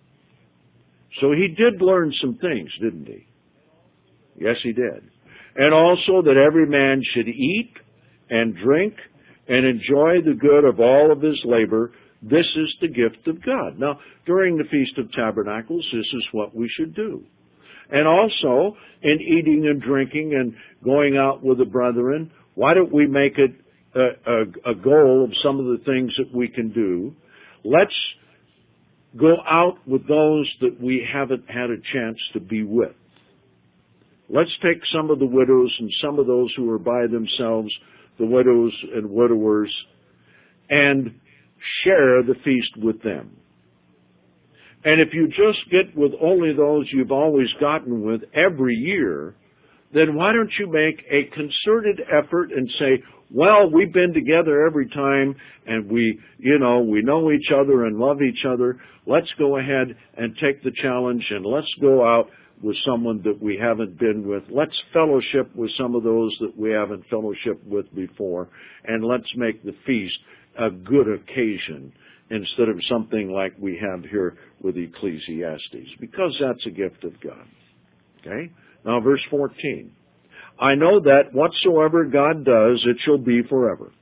So he did learn some things, didn't he? Yes, he did. And also that every man should eat and drink and enjoy the good of all of his labor, This is the gift of God. Now, during the Feast of Tabernacles, this is what we should do. And also, in eating and drinking and going out with the brethren, why don't we make it a goal of some of the things that we can do? Let's go out with those that we haven't had a chance to be with. Let's take some of the widows and some of those who are by themselves, the widows and widowers, and share the feast with them. And if you just get with only those you've always gotten with every year, then why don't you make a concerted effort and say, well, we've been together every time and we know each other and love each other. Let's go ahead and take the challenge and let's go out with someone that we haven't been with. Let's fellowship with some of those that we haven't fellowshiped with before. And let's make the feast a good occasion instead of something like we have here with Ecclesiastes, because that's a gift of God. Okay? Now, verse 14. I know that whatsoever God does, it shall be forever.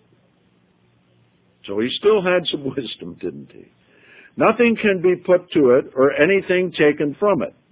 So he still had some wisdom, didn't he? Nothing can be put to it or anything taken from it.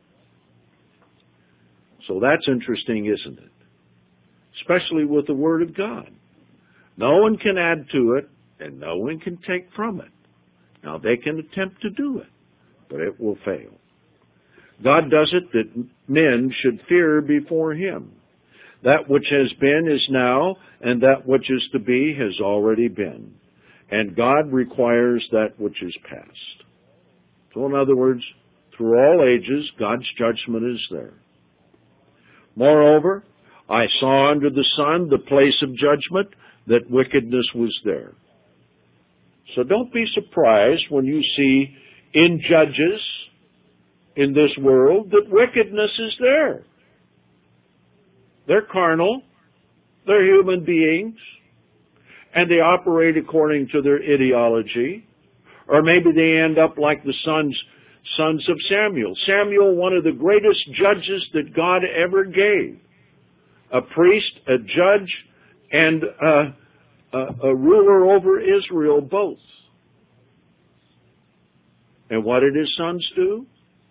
So that's interesting, isn't it? Especially with the Word of God. No one can add to it, and no one can take from it. Now, they can attempt to do it, but it will fail. God does it that men should fear before Him. That which has been is now, and that which is to be has already been. And God requires that which is past. So in other words, through all ages, God's judgment is there. Moreover, I saw under the sun the place of judgment, that wickedness was there. So don't be surprised when you see in Judges in this world that wickedness is there. They're carnal, they're human beings, and they operate according to their ideology. Or maybe they end up like the sons of Samuel. Samuel, one of the greatest judges that God ever gave. A priest, a judge, and a ruler over Israel both. And what did his sons do?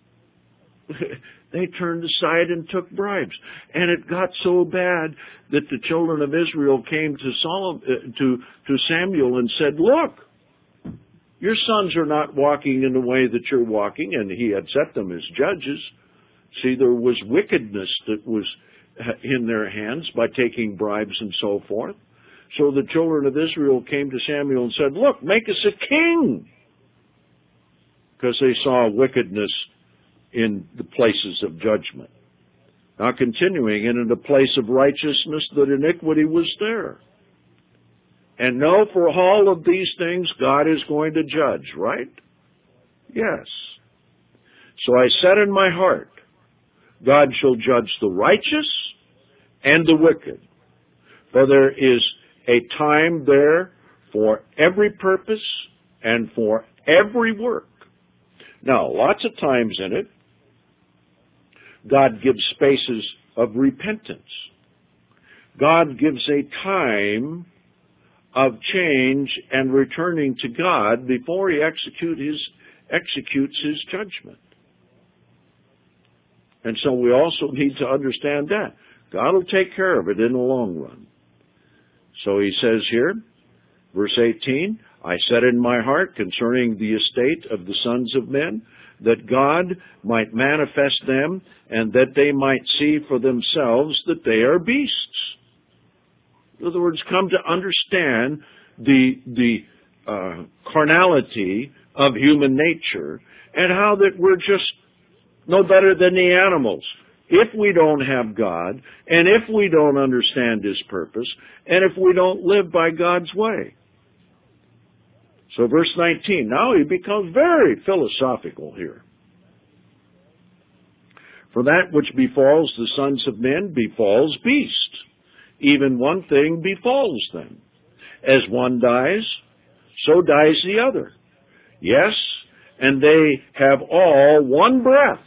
They turned aside and took bribes. And it got so bad that the children of Israel came to Samuel and said, look, your sons are not walking in the way that you're walking, and he had set them as judges. See, there was wickedness that was in their hands by taking bribes and so forth. So the children of Israel came to Samuel and said, look, make us a king. Because they saw wickedness in the places of judgment. Now continuing, and in the place of righteousness that iniquity was there. And know for all of these things God is going to judge, right? Yes. So I said in my heart, God shall judge the righteous and the wicked. For there is a time there for every purpose and for every work. Now, lots of times in it, God gives spaces of repentance. God gives a time of change and returning to God before He executes His judgment. And so we also need to understand that. God will take care of it in the long run. So He says here, verse 18, I said in my heart concerning the estate of the sons of men, that God might manifest them, and that they might see for themselves that they are beasts. In other words, come to understand the carnality of human nature, and how that we're just no better than the animals. If we don't have God, and if we don't understand His purpose, and if we don't live by God's way. So verse 19, now he becomes very philosophical here. For that which befalls the sons of men befalls beasts. Even one thing befalls them. As one dies, so dies the other. Yes, and they have all one breath.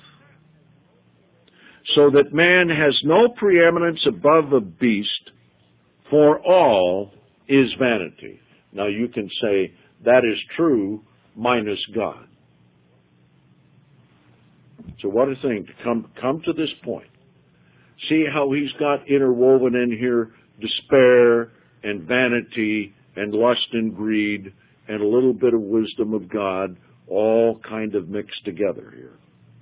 So that man has no preeminence above a beast, for all is vanity. Now you can say, that is true minus God. So what a thing to come to this point. See how he's got interwoven in here despair and vanity and lust and greed and a little bit of wisdom of God, all kind of mixed together here.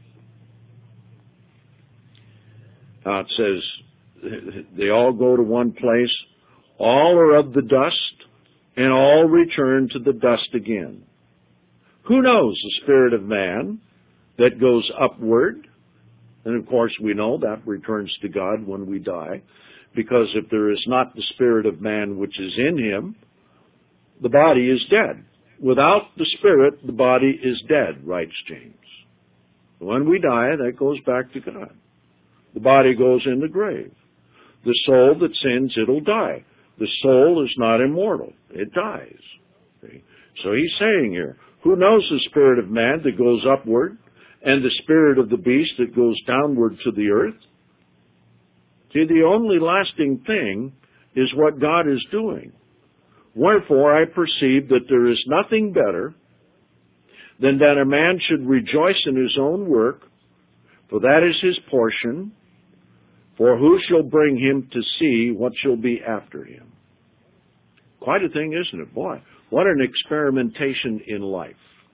It says they all go to one place, all are of the dust, and all return to the dust again. Who knows the spirit of man that goes upward? And of course we know that returns to God when we die, because if there is not the spirit of man which is in him, the body is dead. Without the spirit, the body is dead, writes James. When we die, that goes back to God. The body goes in the grave. The soul that sins, it'll die. The soul is not immortal. It dies. See? So he's saying here, who knows the spirit of man that goes upward and the spirit of the beast that goes downward to the earth? See, the only lasting thing is what God is doing. Wherefore I perceive that there is nothing better than that a man should rejoice in his own work, for that is his portion. For who shall bring him to see what shall be after him? Quite a thing, isn't it? Boy, what an experimentation in life.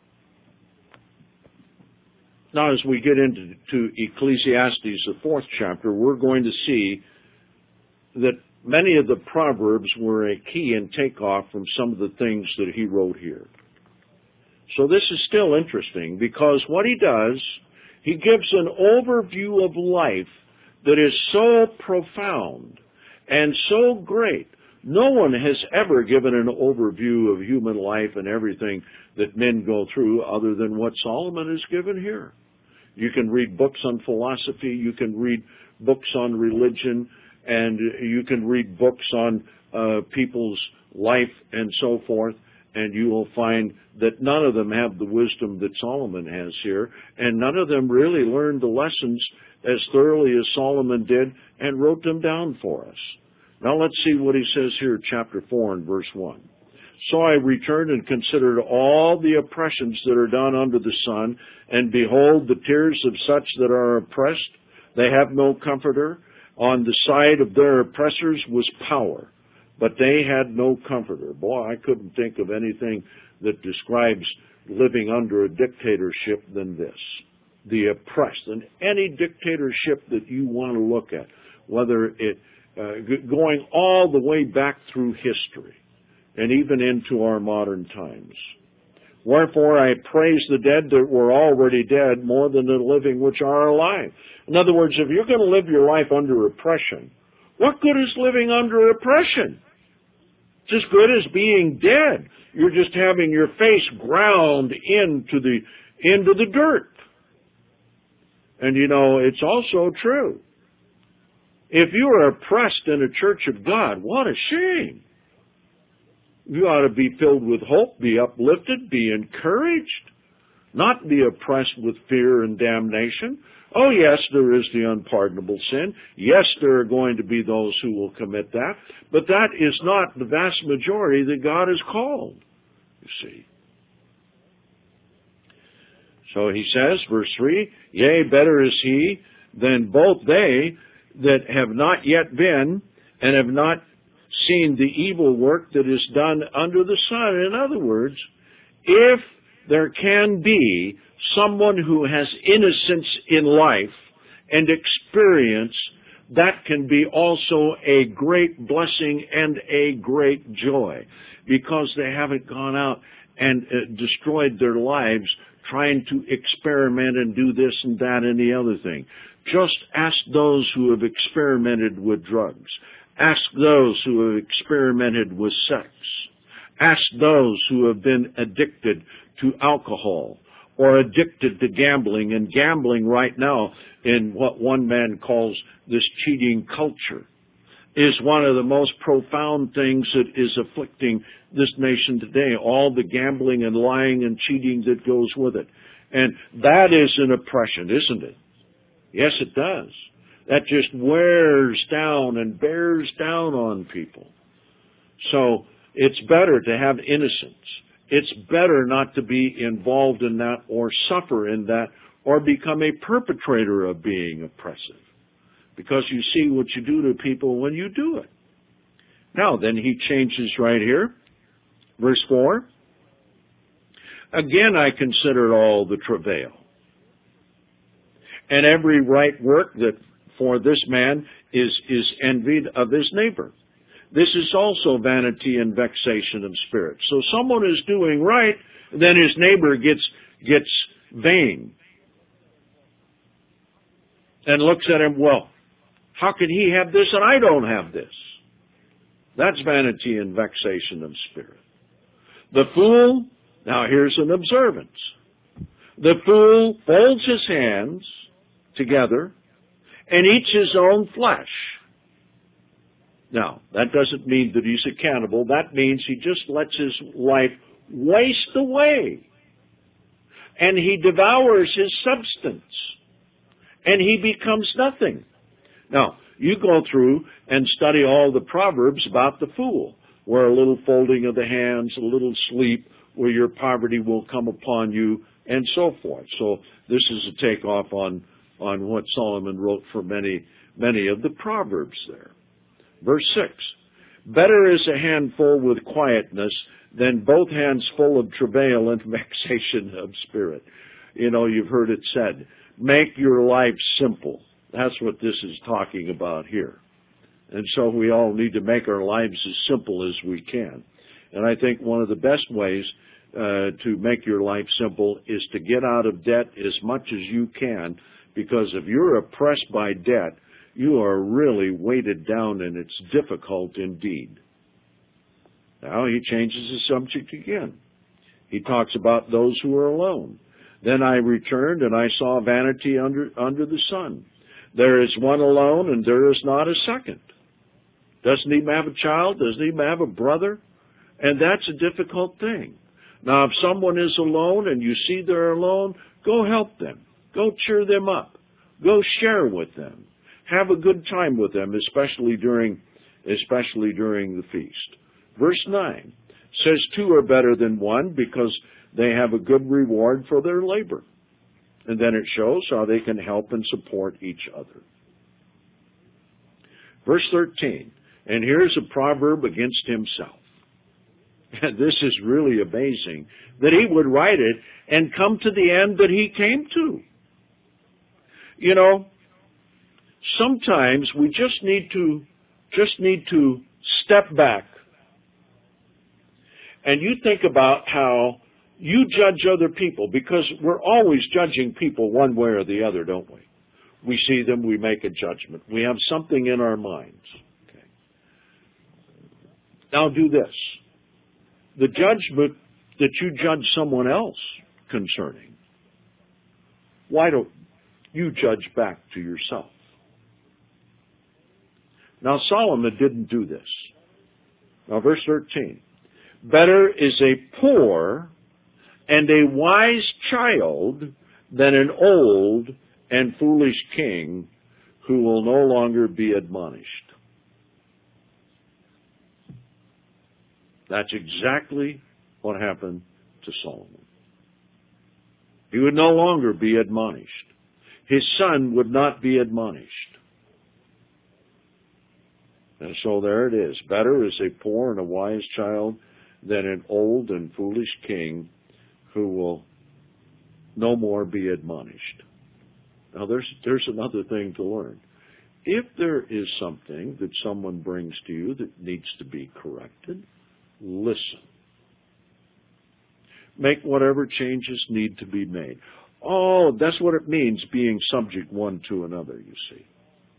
Now, as we get into Ecclesiastes, the 4th chapter, we're going to see that many of the Proverbs were a key and takeoff from some of the things that he wrote here. So this is still interesting, because what he does, he gives an overview of life that is so profound and so great. No one has ever given an overview of human life and everything that men go through other than what Solomon has given here. You can read books on philosophy, you can read books on religion, and you can read books on people's life and so forth, and you will find that none of them have the wisdom that Solomon has here, and none of them really learned the lessons as thoroughly as Solomon did and wrote them down for us. Now let's see what he says here, chapter 4 and verse 1. So I returned and considered all the oppressions that are done under the sun, and behold, the tears of such that are oppressed, they have no comforter. On the side of their oppressors was power, but they had no comforter. Boy, I couldn't think of anything that describes living under a dictatorship than this. The oppressed. And any dictatorship that you want to look at, whether it going all the way back through history and even into our modern times. Wherefore I praise the dead that were already dead more than the living which are alive. In other words, if you're going to live your life under oppression, what good is living under oppression? It's as good as being dead. You're just having your face ground into the dirt. And you know, it's also true. If you are oppressed in a church of God, what a shame. You ought to be filled with hope, be uplifted, be encouraged, not be oppressed with fear and damnation. Oh yes, there is the unpardonable sin. Yes, there are going to be those who will commit that, but that is not the vast majority that God has called, you see. So he says, verse 3, yea, better is he than both they that have not yet been and have not seen the evil work that is done under the sun. In other words, if there can be someone who has innocence in life and experience, that can be also a great blessing and a great joy, because they haven't gone out and destroyed their lives trying to experiment and do this and that and the other thing. Just ask those who have experimented with drugs. Ask those who have experimented with sex. Ask those who have been addicted to alcohol or addicted to gambling. And gambling right now, in what one man calls this cheating culture, is one of the most profound things that is afflicting this nation today. All the gambling and lying and cheating that goes with it. And that is an oppression, isn't it? Yes, it does. That just wears down and bears down on people. So it's better to have innocence It's better not to be involved in that or suffer in that or become a perpetrator of being oppressive. Because you see what you do to people when you do it. Now, then he changes right here. Verse 4. Again I considered all the travail and every right work that for this man is envied of his neighbor. This is also vanity and vexation of spirit. So someone is doing right, then his neighbor gets vain and looks at him, well, how can he have this and I don't have this? That's vanity and vexation of spirit. The fool, now here's an observance. The fool folds his hands together and eats his own flesh. Now, that doesn't mean that he's a cannibal. That means he just lets his life waste away. And he devours his substance. And he becomes nothing. Now, you go through and study all the Proverbs about the fool, where a little folding of the hands, a little sleep, where your poverty will come upon you, and so forth. So this is a takeoff on what Solomon wrote for many of the Proverbs there. Verse 6, better is a handful with quietness than both hands full of travail and vexation of spirit. You know, you've heard it said, make your life simple. That's what this is talking about here. And so we all need to make our lives as simple as we can. And I think one of the best ways to make your life simple is to get out of debt as much as you can, because if you're oppressed by debt, you are really weighted down and it's difficult indeed. Now he changes the subject again. He talks about those who are alone. Then I returned and I saw vanity under the sun. There is one alone and there is not a second. Doesn't even have a child, doesn't even have a brother. And that's a difficult thing. Now if someone is alone and you see they're alone, go help them. Go cheer them up. Go share with them. Have a good time with them, especially during the feast. Verse 9 says, two are better than one because they have a good reward for their labor. And then it shows how they can help and support each other. Verse 13, and here's a proverb against himself. And this is really amazing that he would write it and come to the end that he came to. You know, sometimes we just need to step back. And you think about how you judge other people, because we're always judging people one way or the other, don't we? We see them, we make a judgment. We have something in our minds. Okay. Now do this. The judgment that you judge someone else concerning, why don't you judge back to yourself? Now Solomon didn't do this. Now verse 13. Better is a poor and a wise child than an old and foolish king who will no longer be admonished. That's exactly what happened to Solomon. He would no longer be admonished. His son would not be admonished. And so there it is. Better is a poor and a wise child than an old and foolish king who will no more be admonished. Now there's another thing to learn. If there is something that someone brings to you that needs to be corrected, listen. Make whatever changes need to be made. Oh, that's what it means, being subject one to another, you see.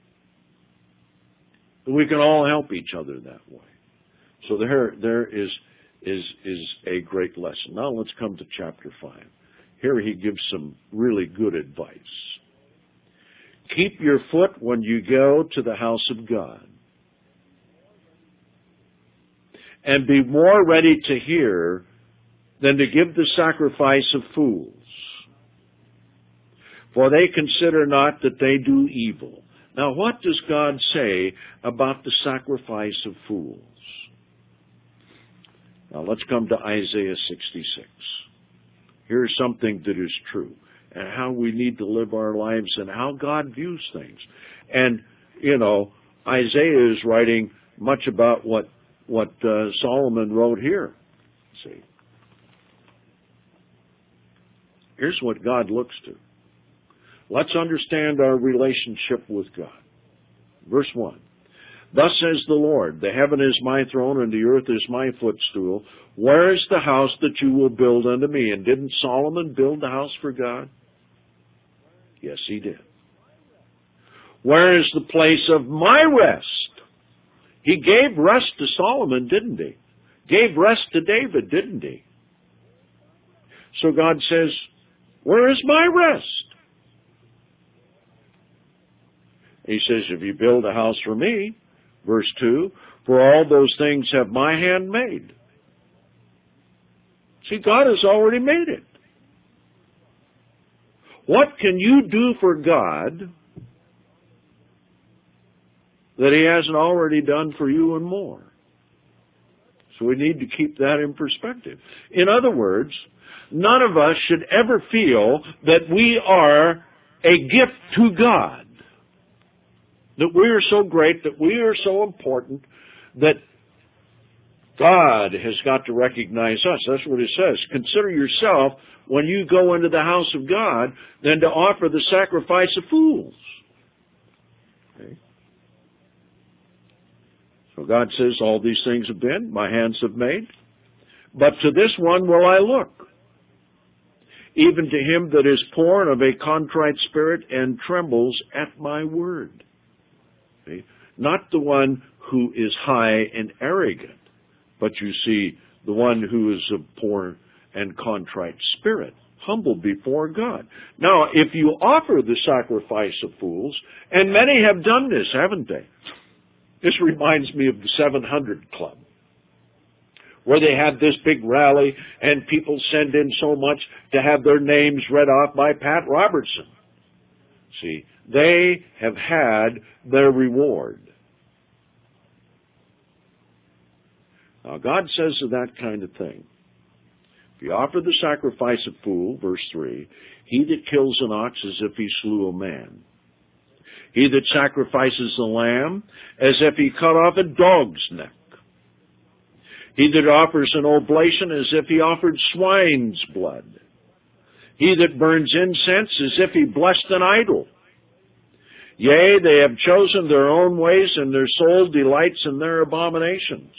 We can all help each other that way. So there is a great lesson. Now let's come to chapter 5. Here he gives some really good advice. Keep your foot when you go to the house of God, and be more ready to hear than to give the sacrifice of fools. For they consider not that they do evil. Now what does God say about the sacrifice of fools? Now let's come to Isaiah 66. Here's something that is true, and how we need to live our lives and how God views things. And, Isaiah is writing much about what Solomon wrote here. See, here's what God looks to. Let's understand our relationship with God. Verse 1. Thus says the Lord, the heaven is my throne and the earth is my footstool. Where is the house that you will build unto me? And didn't Solomon build the house for God? Yes, he did. Where is the place of my rest? He gave rest to Solomon, didn't he? Gave rest to David, didn't he? So God says, where is my rest? He says, if you build a house for me, verse 2, for all those things have my hand made. See, God has already made it. What can you do for God that He hasn't already done for you and more? So we need to keep that in perspective. In other words, none of us should ever feel that we are a gift to God. That we are so great, that we are so important, that God has got to recognize us. That's what it says. Consider yourself, when you go into the house of God, than to offer the sacrifice of fools. Okay. So God says, all these things have been, my hands have made, but to this one will I look, even to him that is poor and of a contrite spirit and trembles at my word. Okay. Not the one who is high and arrogant, but you see, the one who is of poor and contrite spirit, humble before God. Now, if you offer the sacrifice of fools, and many have done this, haven't they? This reminds me of the 700 Club, where they had this big rally, and people send in so much to have their names read off by Pat Robertson. See, they have had their reward. Now, God says of that kind of thing, if you offer the sacrifice of fool, verse 3, he that kills an ox as if he slew a man. He that sacrifices a lamb as if he cut off a dog's neck. He that offers an oblation as if he offered swine's blood. He that burns incense as if he blessed an idol. Yea, they have chosen their own ways, and their soul delights in their abominations.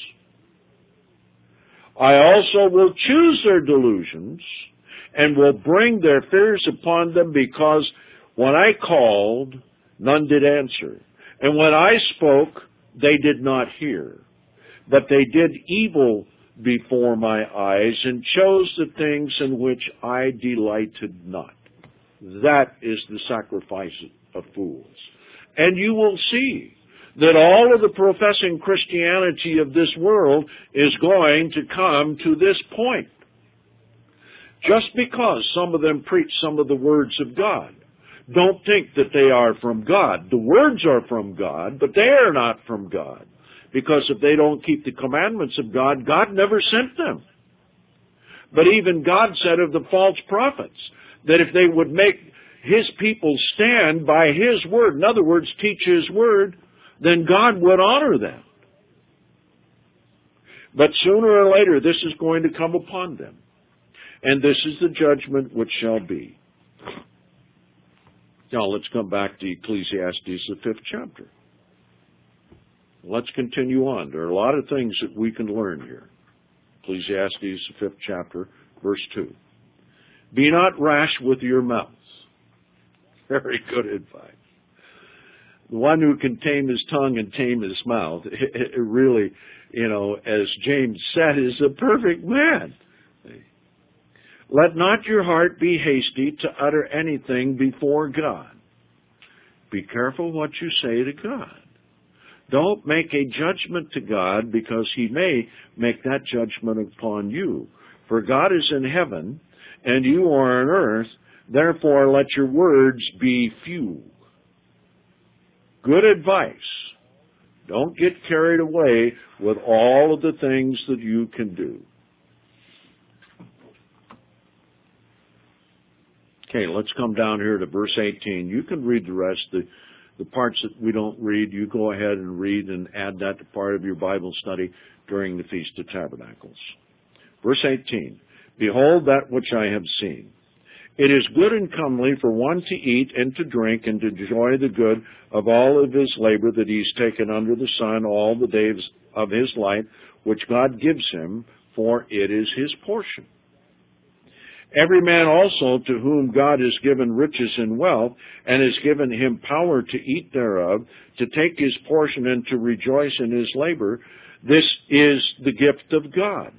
I also will choose their delusions, and will bring their fears upon them, because when I called, none did answer. And when I spoke, they did not hear. But they did evil before my eyes, and chose the things in which I delighted not. That is the sacrifice of fools. And you will see that all of the professing Christianity of this world is going to come to this point. Just because some of them preach some of the words of God, don't think that they are from God. The words are from God, but they are not from God. Because if they don't keep the commandments of God, God never sent them. But even God said of the false prophets that if they would make His people stand by His word, in other words, teach His word, then God would honor them. But sooner or later, this is going to come upon them. And this is the judgment which shall be. Now, let's come back to Ecclesiastes, the 5th chapter. Let's continue on. There are a lot of things that we can learn here. Ecclesiastes, the 5th chapter, verse 2. Be not rash with your mouth. Very good advice. The one who can tame his tongue and tame his mouth, it really, as James said, is a perfect man. Let not your heart be hasty to utter anything before God. Be careful what you say to God. Don't make a judgment to God, because He may make that judgment upon you. For God is in heaven, and you are on earth, therefore let your words be few. Good advice. Don't get carried away with all of the things that you can do. Okay, let's come down here to verse 18. You can read the rest. The parts that we don't read, you go ahead and read and add that to part of your Bible study during the Feast of Tabernacles. Verse 18, behold that which I have seen. It is good and comely for one to eat and to drink and to enjoy the good of all of his labor that he's taken under the sun all the days of his life, which God gives him, for it is his portion. Every man also to whom God has given riches and wealth, and has given him power to eat thereof, to take his portion and to rejoice in his labor, this is the gift of God.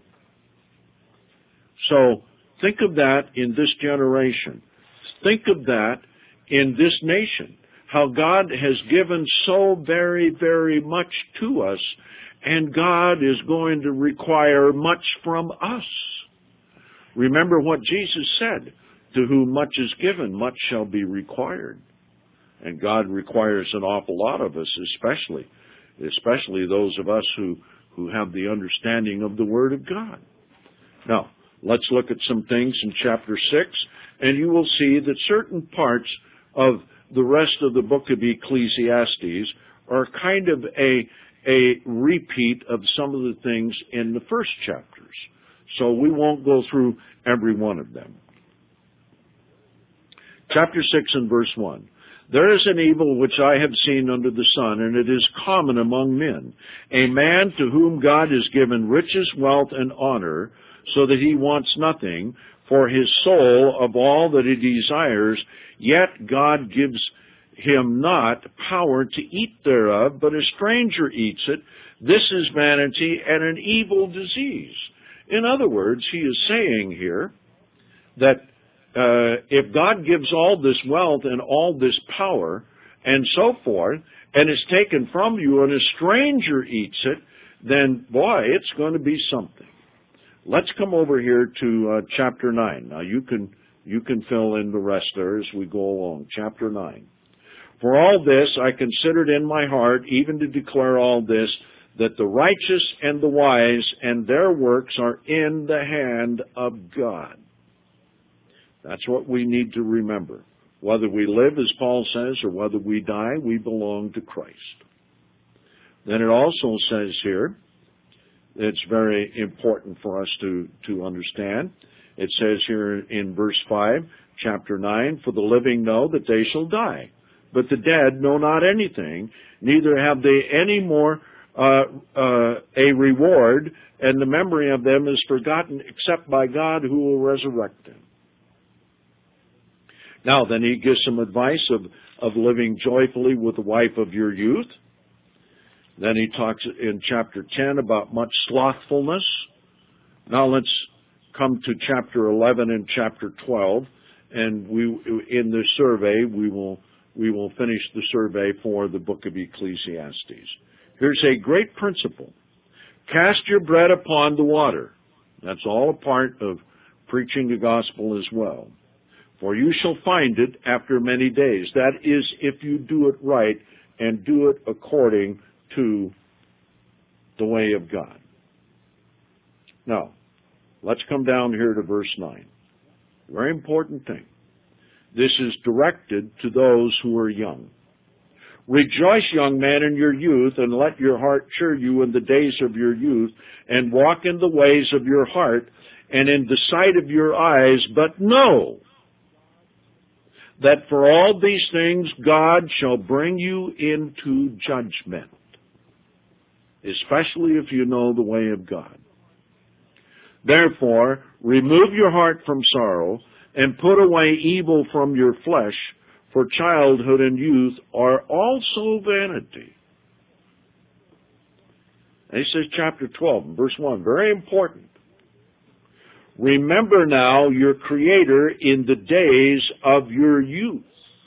So, think of that in this generation. Think of that in this nation. How God has given so very, very much to us, and God is going to require much from us. Remember what Jesus said, to whom much is given, much shall be required. And God requires an awful lot of us, especially those of us who have the understanding of the Word of God. Now, let's look at some things in chapter 6, and you will see that certain parts of the rest of the book of Ecclesiastes are kind of a repeat of some of the things in the first chapters. So we won't go through every one of them. Chapter 6 and verse 1. There is an evil which I have seen under the sun, and it is common among men. A man to whom God has given riches, wealth, and honor, so that he wants nothing for his soul of all that he desires, yet God gives him not power to eat thereof, but a stranger eats it. This is vanity and an evil disease. In other words, he is saying here that if God gives all this wealth and all this power and so forth, and it's taken from you and a stranger eats it, then, boy, it's going to be something. Let's come over here to chapter 9. Now, you can fill in the rest there as we go along. Chapter 9. For all this I considered in my heart, even to declare all this, that the righteous and the wise and their works are in the hand of God. That's what we need to remember. Whether we live, as Paul says, or whether we die, we belong to Christ. Then it also says here, it's very important for us to understand. It says here in verse 5, chapter 9, for the living know that they shall die, but the dead know not anything, neither have they any more a reward, and the memory of them is forgotten except by God who will resurrect them. Now then he gives some advice of living joyfully with the wife of your youth. Then he talks in chapter 10 about much slothfulness. Now let's come to chapter 11 and chapter 12, and in this survey we will finish the survey for the book of Ecclesiastes. Here's a great principle. Cast your bread upon the water. That's all a part of preaching the gospel as well. For you shall find it after many days. That is, if you do it right and do it according to the way of God. Now, let's come down here to verse 9. Very important thing. This is directed to those who are young. Rejoice, young man, in your youth, and let your heart cheer you in the days of your youth, and walk in the ways of your heart, and in the sight of your eyes, but know that for all these things God shall bring you into judgment, especially if you know the way of God. Therefore, remove your heart from sorrow, and put away evil from your flesh, for childhood and youth are also vanity. And he says, chapter 12, verse 1, very important. Remember now your Creator in the days of your youth.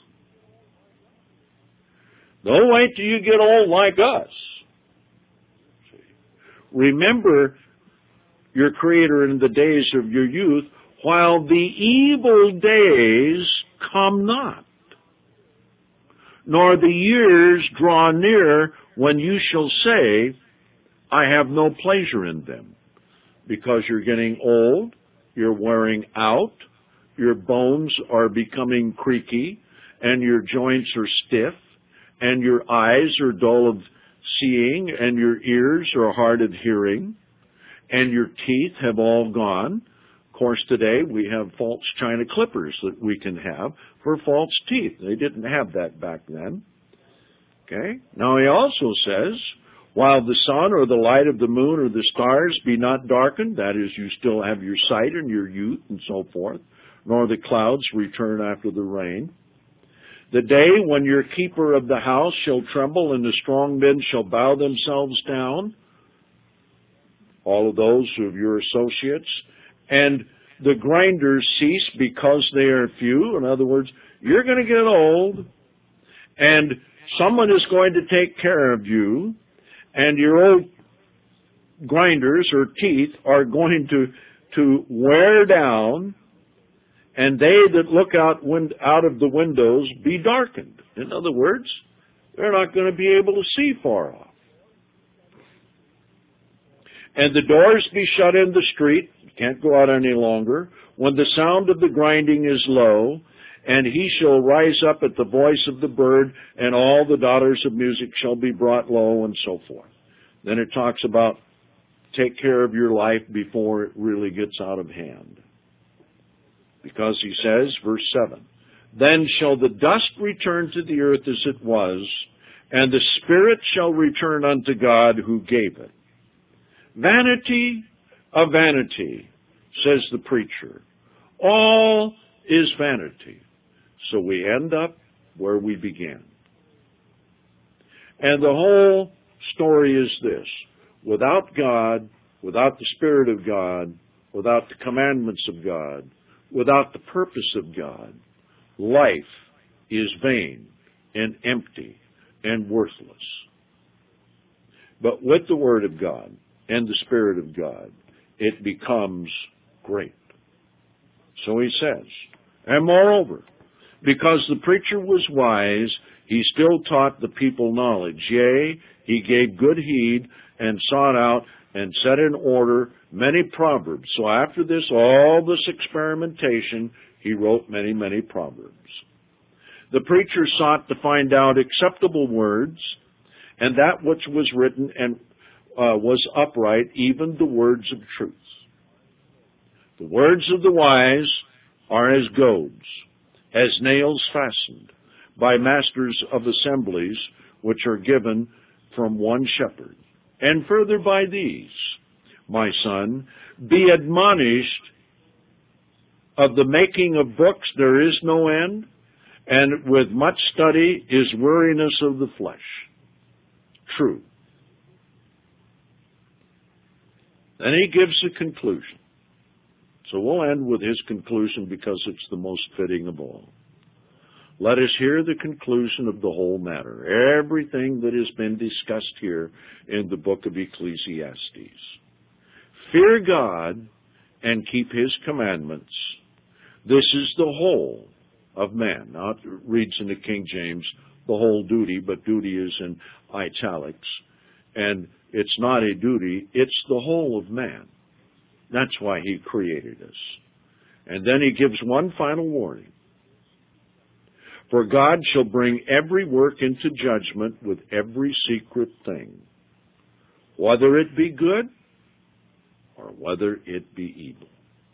Don't wait till you get old like us. Remember your Creator in the days of your youth, while the evil days come not, nor the years draw near when you shall say, I have no pleasure in them. Because you're getting old, you're wearing out, your bones are becoming creaky, and your joints are stiff, and your eyes are dull of seeing, and your ears are hard of hearing, and your teeth have all gone. Of course, today we have false china clippers that we can have for false teeth. They didn't have that back then. Okay? Now he also says, while the sun or the light of the moon or the stars be not darkened, that is, you still have your sight and your youth and so forth, nor the clouds return after the rain. The day when your keeper of the house shall tremble and the strong men shall bow themselves down, all of those of your associates, and the grinders cease because they are few. In other words, you're going to get old, and someone is going to take care of you, and your old grinders or teeth are going to wear down, and they that look out of the windows be darkened. In other words, they're not going to be able to see far off. And the doors be shut in the street, you can't go out any longer, when the sound of the grinding is low, and he shall rise up at the voice of the bird, and all the daughters of music shall be brought low, and so forth. Then it talks about take care of your life before it really gets out of hand. Because he says, verse 7, then shall the dust return to the earth as it was, and the spirit shall return unto God who gave it. Vanity of vanity, says the preacher. All is vanity. So we end up where we began. And the whole story is this. Without God, without the Spirit of God, without the commandments of God, without the purpose of God, life is vain and empty and worthless. But with the Word of God and the Spirit of God, it becomes great. So he says, and moreover, because the preacher was wise, he still taught the people knowledge. Yea, he gave good heed and sought out and set in order many proverbs. So after this, all this experimentation, he wrote many, many proverbs. The preacher sought to find out acceptable words, and that which was written and was upright, even the words of truth. The words of the wise are as goads, as nails fastened by masters of assemblies, which are given from one shepherd. And further by these, my son, be admonished. Of the making of books there is no end, and with much study is weariness of the flesh. True. Then he gives a conclusion. So we'll end with his conclusion because it's the most fitting of all. Let us hear the conclusion of the whole matter. Everything that has been discussed here in the book of Ecclesiastes. Fear God and keep His commandments. This is the whole of man. Now it reads in the King James, the whole duty, but duty is in italics. And it's not a duty, it's the whole of man. That's why He created us. And then He gives one final warning. For God shall bring every work into judgment with every secret thing, whether it be good or whether it be evil.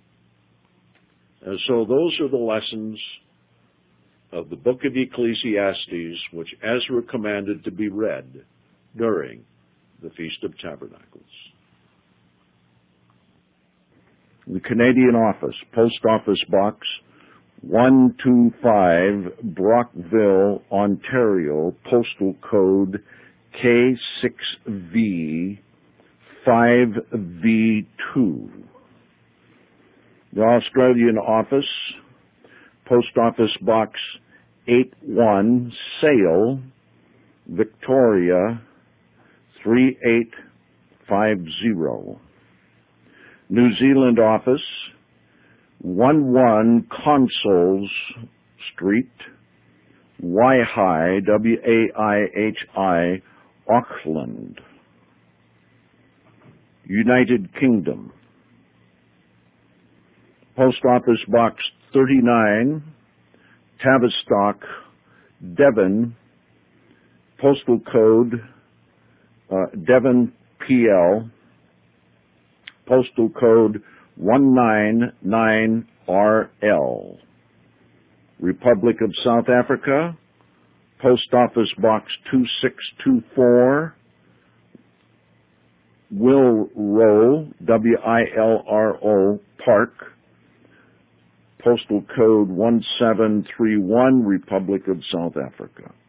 And so those are the lessons of the book of Ecclesiastes, which Ezra commanded to be read during the Feast of Tabernacles. The Canadian Office, Post Office Box 125, Brockville, Ontario, postal code K6V 5V2. The Australian Office, Post Office Box 81, Sale, Victoria 3850. New Zealand Office, 11 Consols Street, Waihi, Waihi, Auckland. United Kingdom, Post Office Box 39, Tavistock, Devon, postal code Devon, PL, postal code 199RL. Republic of South Africa, Post Office Box 2624, Wilro, WILRO, Park, postal code 1731, Republic of South Africa.